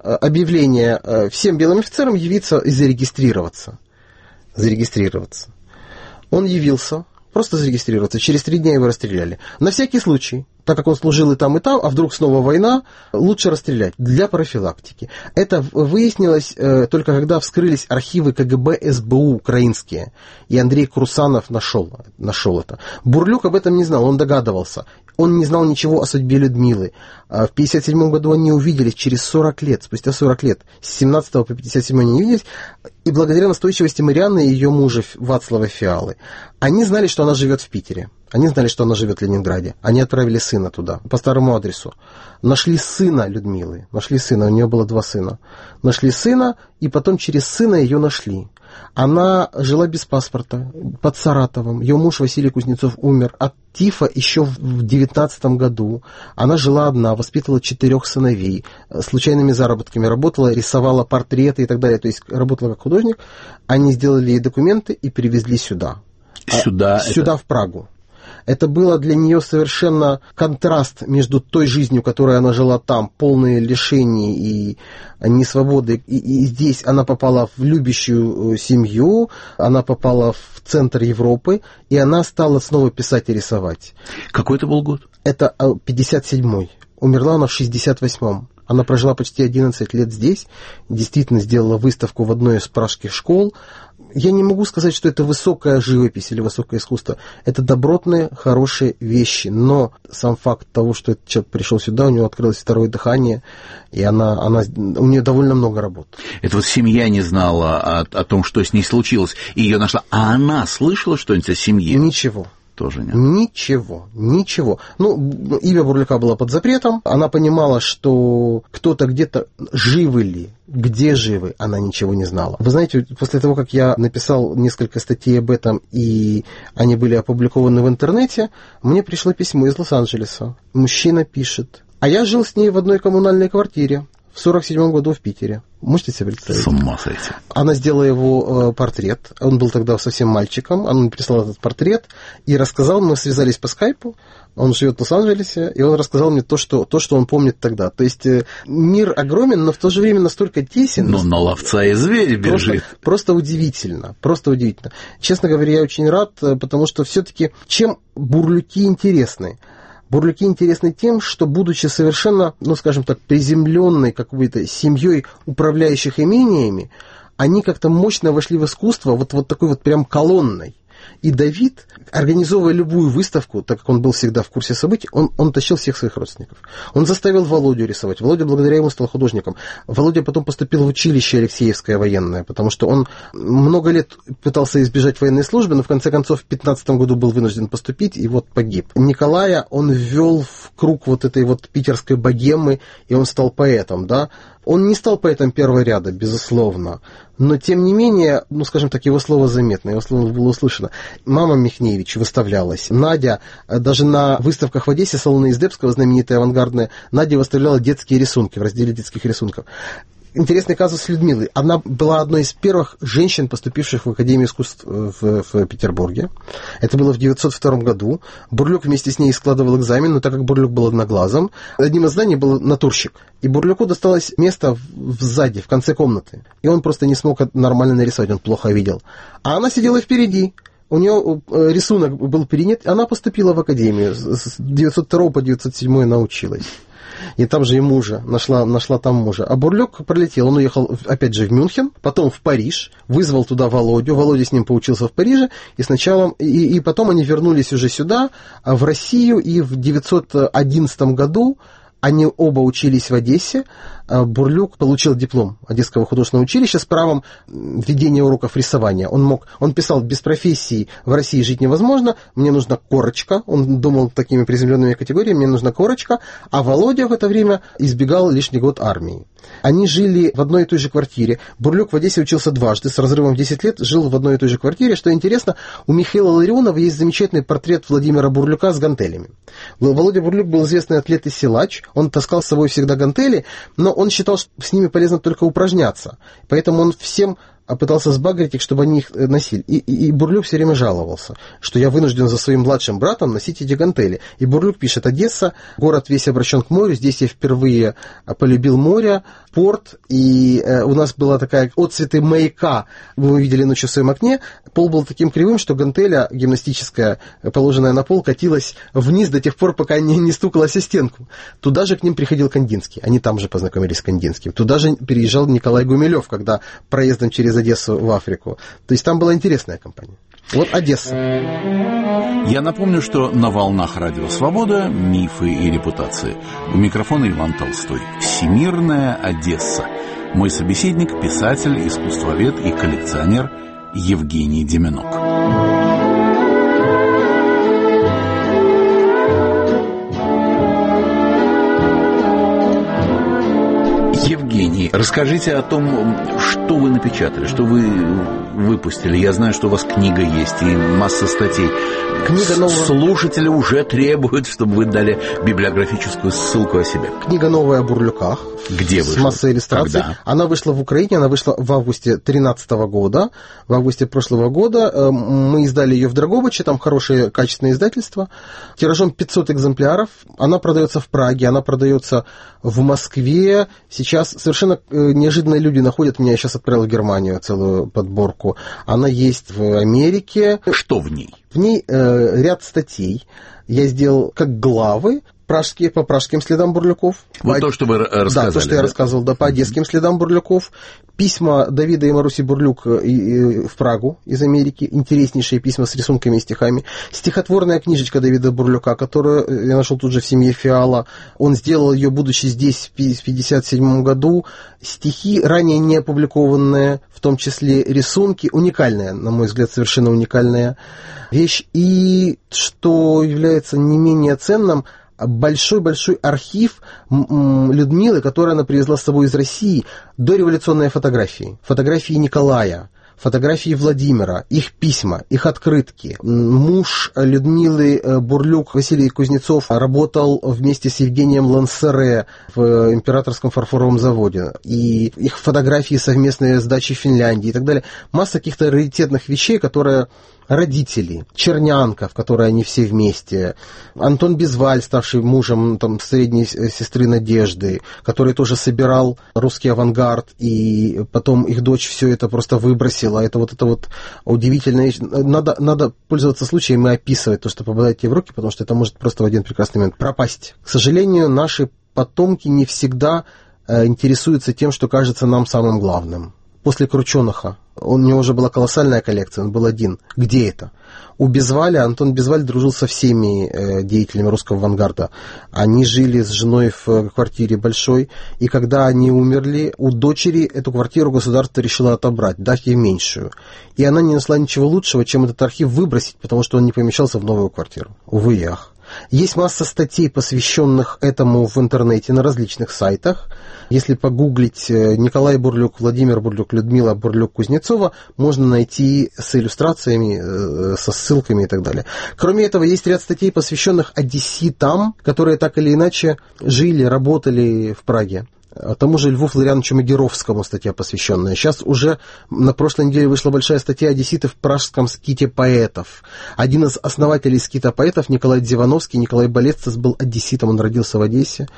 объявление всем белым офицерам явиться и зарегистрироваться. Зарегистрироваться. Он явился, просто зарегистрироваться. Через три дня его расстреляли. На всякий случай. Так как он служил и там, и там, а вдруг снова война, лучше расстрелять для профилактики. Это выяснилось э, только когда вскрылись архивы ка гэ бэ, эс бэ у украинские, и Андрей Крусанов нашел, нашел это. Бурлюк об этом не знал, он догадывался. Он не знал ничего о судьбе Людмилы. В пятьдесят седьмом году они увиделись через сорок лет, спустя сорок лет, с семнадцатого по пятьдесят седьмой они увиделись, и благодаря настойчивости Марианны и ее мужа Вацлава Фиалы. Они знали, что она живет в Питере. Они знали, что она живет в Ленинграде. Они отправили сына туда, по старому адресу. Нашли сына Людмилы. Нашли сына, у нее было два сына. Нашли сына, и потом через сына ее нашли. Она жила без паспорта, под Саратовом. Ее муж Василий Кузнецов умер от тифа еще в девятнадцатом году. Она жила одна, воспитывала четырех сыновей. Случайными заработками работала, рисовала портреты и так далее. То есть работала как художник. Они сделали ей документы и привезли сюда. Сюда? Сюда, это... в Прагу. Это было для нее совершенно контраст между той жизнью, которой она жила там, полные лишений и несвободы, и, и здесь она попала в любящую семью, она попала в центр Европы, и она стала снова писать и рисовать. Какой это был год? Это пятьдесят седьмой. Умерла она в шестьдесят восьмом. Она прожила почти одиннадцать лет здесь, действительно сделала выставку в одной из пражских школ. Я не могу сказать, что это высокая живопись или высокое искусство. Это добротные, хорошие вещи. Но сам факт того, что этот человек пришел сюда, у него открылось второе дыхание, и она, она, у нее довольно много работ. Это вот семья не знала о, о том, что с ней случилось, и ее нашла. А она слышала что-нибудь о семье? Ничего. Тоже нет. Ничего, ничего. Ну, имя Бурлюка было под запретом. Она понимала, что кто-то где-то живы ли, где живы, она ничего не знала. Вы знаете, после того, как я написал несколько статей об этом, и они были опубликованы в интернете, мне пришло письмо из Лос-Анджелеса. Мужчина пишет. А я жил с ней в одной коммунальной квартире в сорок седьмом году в Питере. Можете себе представить? С ума сойти. Она сделала его э, портрет. Он был тогда совсем мальчиком. Она прислала этот портрет и рассказал, мы связались по скайпу. Он живет в Лос-Анджелесе, и он рассказал мне то, что, то, что он помнит тогда. То есть э, мир огромен, но в то же время настолько тесен. Но на ловца и зверь бежит. Просто, просто удивительно. Просто удивительно. Честно говоря, я очень рад, потому что все-таки чем бурлюки интересны? Бурлюки интересны тем, что, будучи совершенно, ну, скажем так, приземленной какой-то семьей управляющих имениями, они как-то мощно вошли в искусство вот, вот такой вот прям колонной. И Давид, организовывая любую выставку, так как он был всегда в курсе событий, он, он тащил всех своих родственников. Он заставил Володю рисовать. Володя благодаря ему стал художником. Володя потом поступил в училище Алексеевское военное, потому что он много лет пытался избежать военной службы, но в конце концов в пятнадцатом году был вынужден поступить и вот погиб. Николая он ввел в круг вот этой вот питерской богемы, и он стал поэтом, да. Он не стал поэтом первого ряда, безусловно, но, тем не менее, ну, скажем так, его слово заметно, его слово было услышано. Мама Михневич выставлялась. Надя, даже на выставках в Одессе Солоны Издебского, знаменитая авангардная, Надя выставляла детские рисунки в разделе детских рисунков. Интересный казус с Людмилой. Она была одной из первых женщин, поступивших в Академию искусств в, в Петербурге. Это было в девятьсот втором году. Бурлюк вместе с ней складывал экзамен, но так как Бурлюк был одноглазым, одним из зданий был натурщик. И Бурлюку досталось место сзади, в конце комнаты. И он просто не смог нормально нарисовать, он плохо видел. А она сидела впереди. У нее рисунок был принят, она поступила в Академию. С девятьсот второго по девятьсот седьмой она училась. И там же и мужа, нашла, нашла там мужа. А Бурлюк пролетел, он уехал опять же в Мюнхен, потом в Париж, вызвал туда Володю, Володя с ним поучился в Париже, и сначала, и, и потом они вернулись уже сюда, в Россию, и в девятьсот одиннадцатом году Они оба учились в Одессе. Бурлюк получил диплом Одесского художественного училища с правом ведения уроков рисования. Он мог, он писал: без профессии в России жить невозможно, мне нужна корочка. Он думал такими приземленными категориями: мне нужна корочка. А Володя в это время избегал лишний год армии. Они жили в одной и той же квартире. Бурлюк в Одессе учился дважды, с разрывом в десять лет, жил в одной и той же квартире. Что интересно, у Михаила Ларионова есть замечательный портрет Владимира Бурлюка с гантелями. Володя Бурлюк был известный атлет и силач, он таскал с собой всегда гантели, но он считал, что с ними полезно только упражняться. Поэтому он всем пытался сбагрить их, чтобы они их носили. И, и, и Бурлюк все время жаловался, что я вынужден за своим младшим братом носить эти гантели. И Бурлюк пишет: Одесса, город весь обращен к морю, здесь я впервые полюбил море, порт, и э, у нас была такая отцветы маяка, мы видели ночью в своем окне, пол был таким кривым, что гантеля гимнастическая, положенная на пол, катилась вниз до тех пор, пока не, не стукалась о стенку. Туда же к ним приходил Кандинский, они там же познакомились с Кандинским. Туда же переезжал Николай Гумилев, когда проездом через Одессу в Африку. То есть там была интересная компания. Вот Одесса. Я напомню, что на волнах Радио Свобода мифы и репутации. У микрофона Иван Толстой. Всемирная Одесса. Мой собеседник — писатель, искусствовед и коллекционер Евгений Деменок. Евгений, расскажите о том, что вы напечатали, что вы выпустили. Я знаю, что у вас книга есть и масса статей. Книга новая. Слушатели уже требуют, чтобы вы дали библиографическую ссылку о себе. Книга новая о Бурлюках. Где вышла? С массой иллюстраций. Когда? Она вышла в Украине, она вышла в августе две тысячи тринадцатого года. В августе прошлого года мы издали ее в Драгобыче, там хорошее качественное издательство. Тиражом пятьсот экземпляров. Она продается в Праге, она продается в Москве. Сейчас совершенно неожиданные люди находят меня. Я сейчас отправил в Германию целую подборку. Она есть в Америке. Что в ней? В ней э, ряд статей. Я сделал как главы пражские, по пражским следам Бурлюков. Вот по... то, что вы рассказали. Да, то, что да? я рассказывал, да, по одесским следам Бурлюков. Письма Давида и Маруси Бурлюк в Прагу из Америки. Интереснейшие письма с рисунками и стихами. Стихотворная книжечка Давида Бурлюка, которую я нашел тут же в семье Фиала. Он сделал ее, будучи здесь в пятьдесят седьмом году. Стихи, ранее не опубликованные, в том числе рисунки. Уникальная, на мой взгляд, совершенно уникальная вещь. И, что является не менее ценным, большой-большой архив Людмилы, которую она привезла с собой из России, дореволюционные фотографии. Фотографии Николая, фотографии Владимира, их письма, их открытки. Муж Людмилы Бурлюк, Василий Кузнецов, работал вместе с Евгением Лансере в Императорском фарфоровом заводе. И их фотографии совместные с дачей в Финляндии и так далее. Масса каких-то раритетных вещей, которые... Родители, Чернянка, в которой они все вместе, Антон Безваль, ставший мужем там, средней сестры Надежды, который тоже собирал русский авангард, и потом их дочь все это просто выбросила. Это вот это вот удивительно. Надо, надо пользоваться случаем и описывать то, что попадает тебе в руки, потому что это может просто в один прекрасный момент пропасть. К сожалению, наши потомки не всегда интересуются тем, что кажется нам самым главным. После Крученоха. У него уже была колоссальная коллекция, он был один. Где это? У Безваля, Антон Безваль дружил со всеми э, деятелями русского авангарда. Они жили с женой в квартире большой, и когда они умерли, у дочери эту квартиру государство решило отобрать, дав ей меньшую. И она не нашла ничего лучшего, чем этот архив выбросить, потому что он не помещался в новую квартиру. Увы и ах. Есть масса статей, посвященных этому в интернете на различных сайтах. Если погуглить Николай Бурлюк, Владимир Бурлюк, Людмила Бурлюк-Кузнецова, можно найти с иллюстрациями, со ссылками и так далее. Кроме этого, есть ряд статей, посвященных одесситам, которые так или иначе жили, работали в Праге. Тому же Льву Флориановичу Могилевскому статья посвященная. Сейчас уже на прошлой неделе вышла большая статья одесситов в пражском ските поэтов. Один из основателей скита поэтов, Николай Дзивановский, Николай Болецец, был одесситом, он родился в Одессе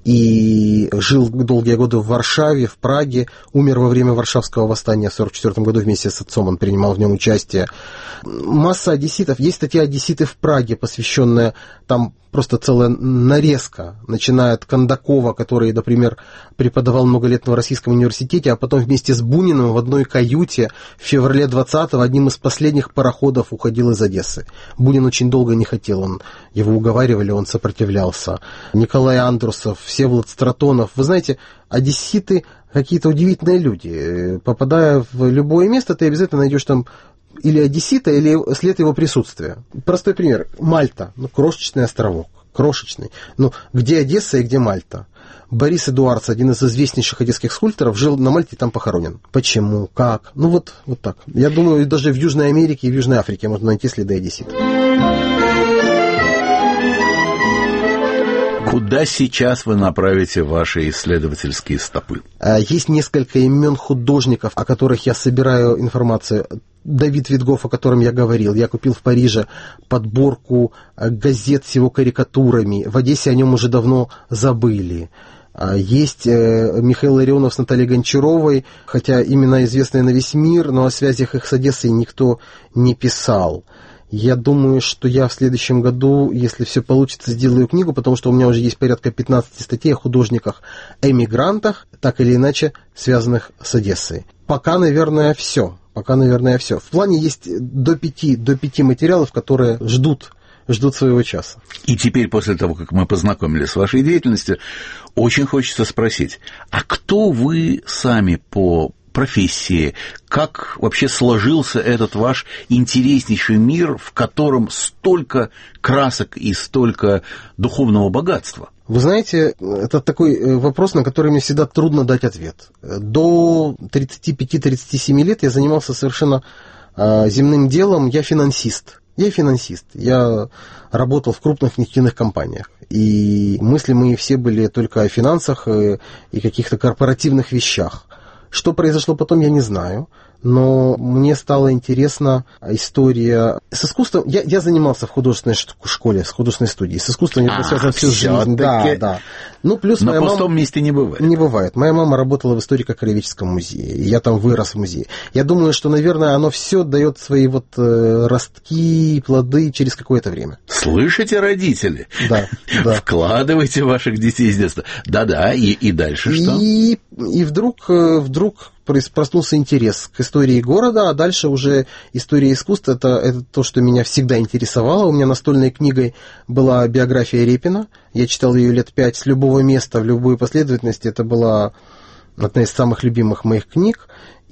и жил долгие годы в Варшаве, в Праге, умер во время Варшавского восстания в сорок четвёртом году вместе с отцом, он принимал в нем участие. Масса одесситов. Есть статья «Одесситы в Праге», посвященная там просто целая нарезка, начиная от Кондакова, который, например, преподавал много лет в Новороссийском университете, а потом вместе с Буниным в одной каюте в феврале двадцатого одним из последних пароходов уходил из Одессы. Бунин очень долго не хотел, он, его уговаривали, он сопротивлялся. Николай Андрусов, Всеволод Стратонов. Вы знаете, одесситы какие-то удивительные люди. Попадая в любое место, ты обязательно найдешь там или одессита, или след его присутствия. Простой пример. Мальта, ну, крошечный островок, крошечный. Ну, где Одесса и где Мальта? Борис Эдуардс, один из известнейших одесских скульпторов, жил на Мальте и там похоронен. Почему? Как? Ну, вот, вот так. Я думаю, даже в Южной Америке и в Южной Африке можно найти следы одесситов. Куда сейчас вы направите ваши исследовательские стопы? Есть несколько имен художников, о которых я собираю информацию. Давид Витгоф, о котором я говорил. Я купил в Париже подборку газет с его карикатурами. В Одессе о нем уже давно забыли. Есть Михаил Ларионов с Натальей Гончаровой, хотя имена известные на весь мир, но о связях их с Одессой никто не писал. Я думаю, что я в следующем году, если все получится, сделаю книгу, потому что у меня уже есть порядка пятнадцать статей о художниках-эмигрантах, так или иначе связанных с Одессой. Пока, наверное, все. Пока, наверное, все. В плане есть до пяти, до пяти материалов, которые ждут, ждут своего часа. И теперь, после того, как мы познакомились с вашей деятельностью, очень хочется спросить, а кто вы сами по профессии, как вообще сложился этот ваш интереснейший мир, в котором столько красок и столько духовного богатства? Вы знаете, это такой вопрос, на который мне всегда трудно дать ответ. До тридцати пяти - тридцати семи лет я занимался совершенно земным делом, я финансист. Я финансист, я работал в крупных нефтяных компаниях, и мысли мои все были только о финансах и каких-то корпоративных вещах. Что произошло потом, я не знаю, но мне стала интересна история с искусством. Я, я занимался в художественной школе, с художественной студией. С искусством я был связан всю жизнь. Да, да. Ну, плюс на моя пустом мама... месте не бывает. Не бывает. Моя мама работала в историко-краеведческом музее, и я там вырос в музее. Я думаю, что, наверное, оно все дает свои вот э, ростки, плоды через какое-то время. Слышите, родители? Да, да. Вкладывайте ваших детей с детства. Да-да, и, и дальше что? И, и вдруг, вдруг проснулся интерес к истории города, а дальше уже история искусства, это, это то, что меня всегда интересовало. У меня настольной книгой была биография Репина. Я читал ее лет пять с любого места, в любой последовательности. Это была одна из самых любимых моих книг.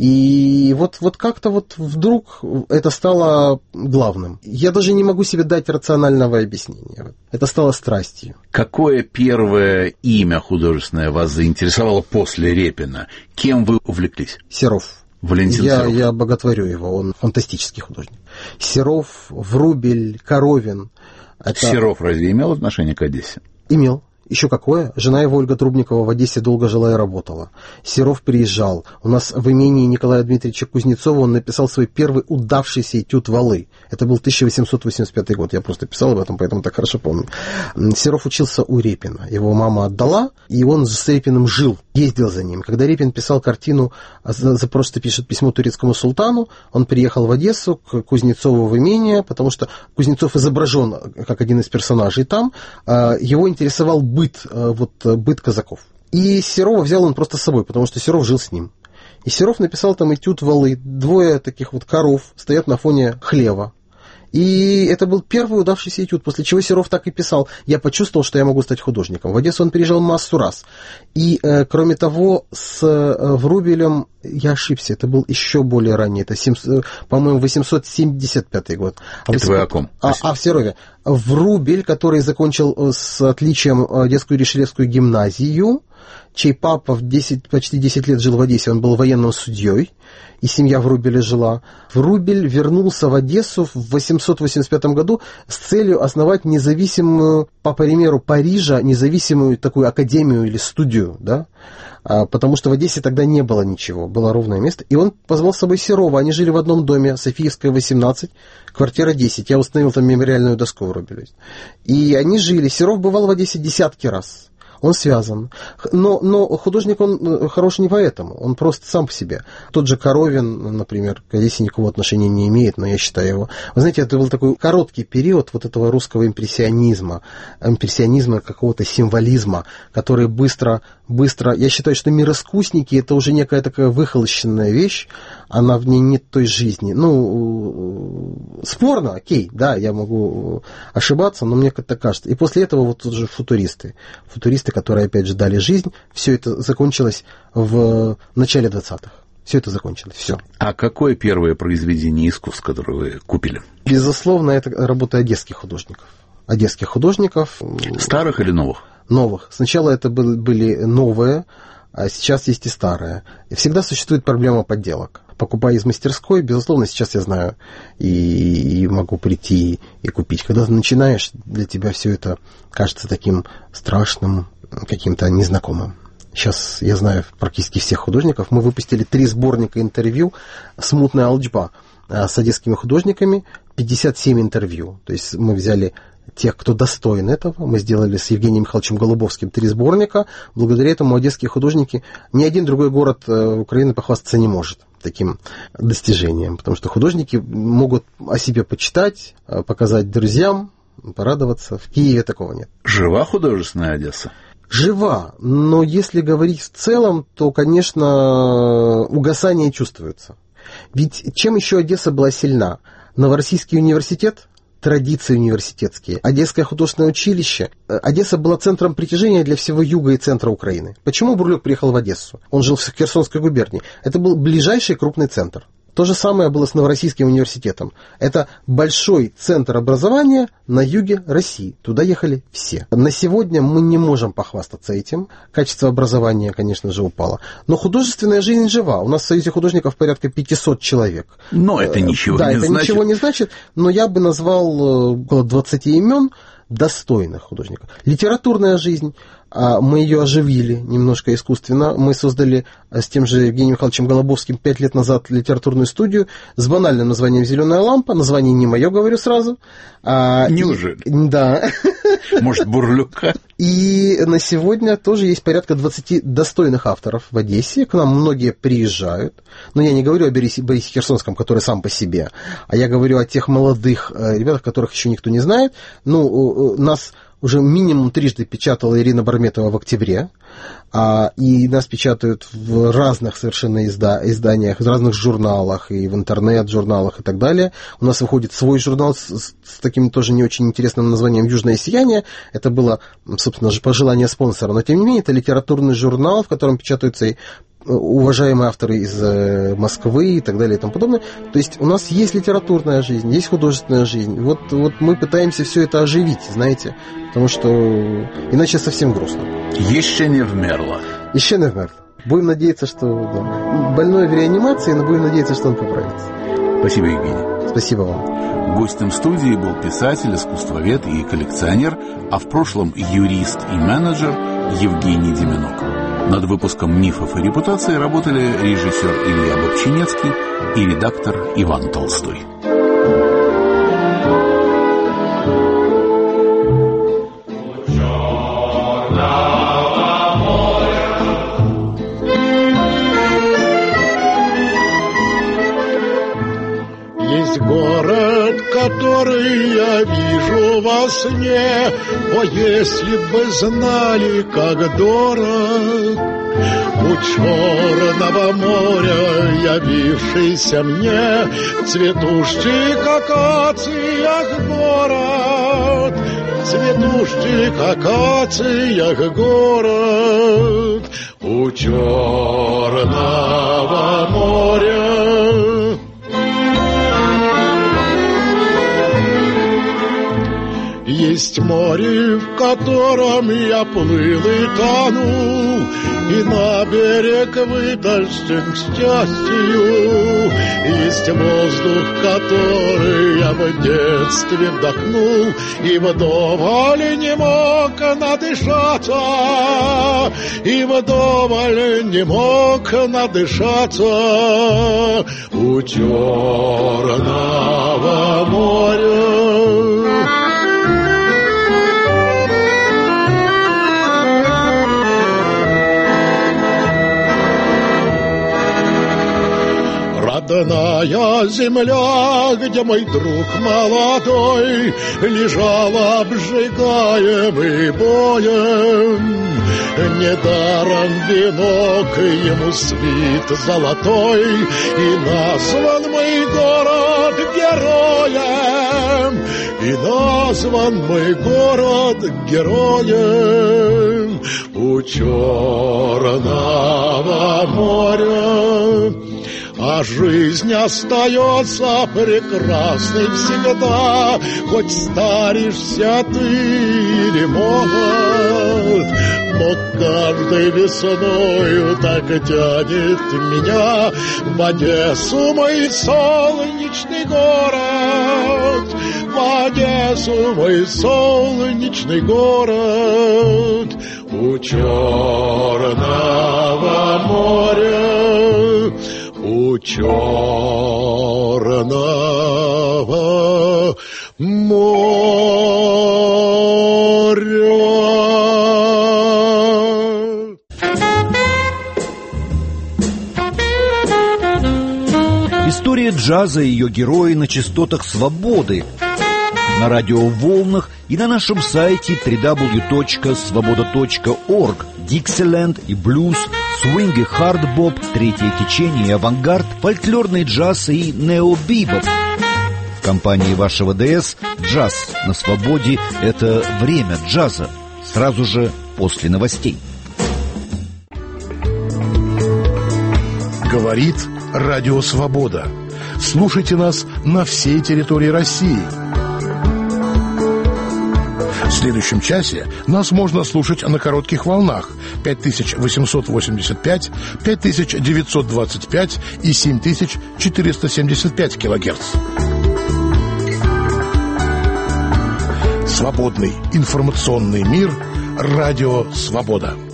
И вот, вот как-то вот вдруг это стало главным. Я даже не могу себе дать рационального объяснения. Это стало страстью. Какое первое имя художественное вас заинтересовало после Репина? Кем вы увлеклись? Серов. Валентин я, Серов. Я боготворю его, он фантастический художник. Серов, Врубель, Коровин. Это... Серов разве имел отношение к Одессе? Имел. Еще какое? Жена его, Ольга Трубникова, в Одессе долго жила и работала. Серов приезжал. У нас в имении Николая Дмитриевича Кузнецова он написал свой первый удавшийся этюд «Валы». Это был тысяча восемьсот восемьдесят пятый год. Я просто писал об этом, поэтому так хорошо помню. Серов учился у Репина. Его мама отдала, и он с Репиным жил, ездил за ним. Когда Репин писал картину, просто пишет письмо турецкому султану, он приехал в Одессу к Кузнецову в имение, потому что Кузнецов изображен как один из персонажей там. Его интересовал быт, вот, быт казаков. И Серова взял он просто с собой, потому что Серов жил с ним. И Серов написал там этюд «Валы». Двое таких вот коров стоят на фоне хлева. И это был первый удавшийся этюд, после чего Серов так и писал: я почувствовал, что я могу стать художником. В Одессу он приезжал массу раз. И, э, кроме того, с э, Врубелем я ошибся, это был еще более ранний, это, семьсот, по-моему, восемьсот семьдесят пятый год. А это вы о ком? А, а в Серове. Врубель, который закончил с отличием Одесскую Ришелевскую гимназию, чей папа в десять, почти десять лет жил в Одессе, он был военным судьей, и семья Врубеля жила. Врубель вернулся в Одессу в восемьсот восемьдесят пятом году с целью основать независимую, по примеру Парижа, независимую такую академию или студию, да, потому что в Одессе тогда не было ничего, было ровное место. И он позвал с собой Серова, они жили в одном доме, Софиевская, восемнадцать, квартира десять, я установил там мемориальную доску Врубеля. И они жили, Серов бывал в Одессе десятки раз. Он связан. Но, но художник, он хороший не поэтому, он просто сам по себе. Тот же Коровин, например, к Одессе никакого отношения не имеет, но я считаю его... Вы знаете, это был такой короткий период вот этого русского импрессионизма, импрессионизма, какого-то символизма, который быстро, быстро... Я считаю, что мироискусники — это уже некая такая выхолощенная вещь, она в ней нет той жизни. Ну, спорно, окей, да, я могу ошибаться, но мне как-то кажется. И после этого вот тут же футуристы. Футуристы, которые, опять же, дали жизнь, все это закончилось в начале двадцатых. Все это закончилось, все. А какое первое произведение искусств, которое вы купили? Безусловно, это работы одесских художников. Одесских художников. Старых или новых? Новых. Сначала это были новые, а сейчас есть и старые. И всегда существует проблема подделок. Покупая из мастерской, безусловно, сейчас я знаю и, и могу прийти и купить. Когда ты начинаешь, для тебя все это кажется таким страшным, каким-то незнакомым. Сейчас я знаю практически всех художников. Мы выпустили три сборника интервью «Смутная алчба» с одесскими художниками, пятьдесят семь интервью. То есть мы взяли тех, кто достоин этого. Мы сделали с Евгением Михайловичем Голубовским три сборника. Благодаря этому одесские художники, ни один другой город Украины похвастаться не может таким достижением. Потому что художники могут о себе почитать, показать друзьям, порадоваться. В Киеве такого нет. Жива художественная Одесса? Жива, но если говорить в целом, то, конечно, угасание чувствуется. Ведь чем еще Одесса была сильна? Новороссийский университет, традиции университетские, Одесское художественное училище. Одесса была центром притяжения для всего юга и центра Украины. Почему Бурлюк приехал в Одессу? Он жил в Херсонской губернии. Это был ближайший крупный центр. То же самое было с Новороссийским университетом. Это большой центр образования на юге России. Туда ехали все. На сегодня мы не можем похвастаться этим. Качество образования, конечно же, упало. Но художественная жизнь жива. У нас в Союзе художников порядка пятьсот человек. Но это ничего да, не это значит. ничего не значит. Но я бы назвал около двадцати имен достойных художников. Литературная жизнь. Мы ее оживили немножко искусственно. Мы создали с тем же Евгением Михайловичем Голубовским пять лет назад литературную студию с банальным названием «Зеленая лампа». Название не мое, говорю сразу. Неужели? И, да. Может, Бурлюка? И на сегодня тоже есть порядка двадцати достойных авторов в Одессе. К нам многие приезжают. Но я не говорю о Борисе, Борисе Херсонском, который сам по себе. А я говорю о тех молодых ребятах, которых еще никто не знает. Ну, нас... Уже минимум трижды печатала Ирина Барметова в октябре, а, и нас печатают в разных совершенно изда- изданиях, в разных журналах, и в интернет-журналах и так далее. У нас выходит свой журнал с, с таким тоже не очень интересным названием «Южное сияние». Это было, собственно, пожелание спонсора, но тем не менее это литературный журнал, в котором печатаются и уважаемые авторы из Москвы и так далее и тому подобное. То есть у нас есть литературная жизнь, есть художественная жизнь. Вот, вот мы пытаемся все это оживить, знаете, потому что иначе совсем грустно. Еще не вмерло. Еще не вмерло. Будем надеяться, что да. Больной в реанимации, но будем надеяться, что он поправится. Спасибо, Евгений. Спасибо вам. Гостем студии был писатель, искусствовед и коллекционер, а в прошлом юрист и менеджер Евгений Деменок. Над выпуском «Мифов и репутации» работали режиссер Илья Бобчинецкий и редактор Иван Толстой. Есть город, который я вижу во сне, о, если бы знали, как дорог. У черного моря, явившийся мне, цветущий, как акациях город, цветущий, как акациях город, у черного моря. Есть море, в котором я плыл и тону, и на берег вытащен к счастью. Есть воздух, который я в детстве вдохнул, и вдоволь не мог надышаться, и вдоволь не мог надышаться у черного моря. Родная земля, где мой друг молодой лежал обжигаемый боем. Недаром венок ему свит золотой, и назван мой город героем, и назван мой город героем. У Черного моря, а жизнь остается прекрасной всегда, хоть старишься ты или молод. Но каждой весною так тянет меня в Одессу, мой солнечный город, в Одессу, мой солнечный город. У Черного моря, у Черного моря. История джаза и ее герои на частотах свободы, на радиоволнах и на нашем сайте дабл ю дабл ю дабл ю точка свобода точка орг. Диксиленд и блюз, свинг и хардбоп, третье течение и авангард, фольклорный джаз и нео-бибоп. В компании вашего ДС «Джаз на свободе» — это время джаза, сразу же после новостей. Говорит Радио Свобода. Слушайте нас на всей территории России. В следующем часе нас можно слушать на коротких волнах пять тысяч восемьсот восемьдесят пять, пять тысяч девятьсот двадцать пять и семь тысяч четыреста семьдесят пять килогерц. Свободный информационный мир. Радио Свобода.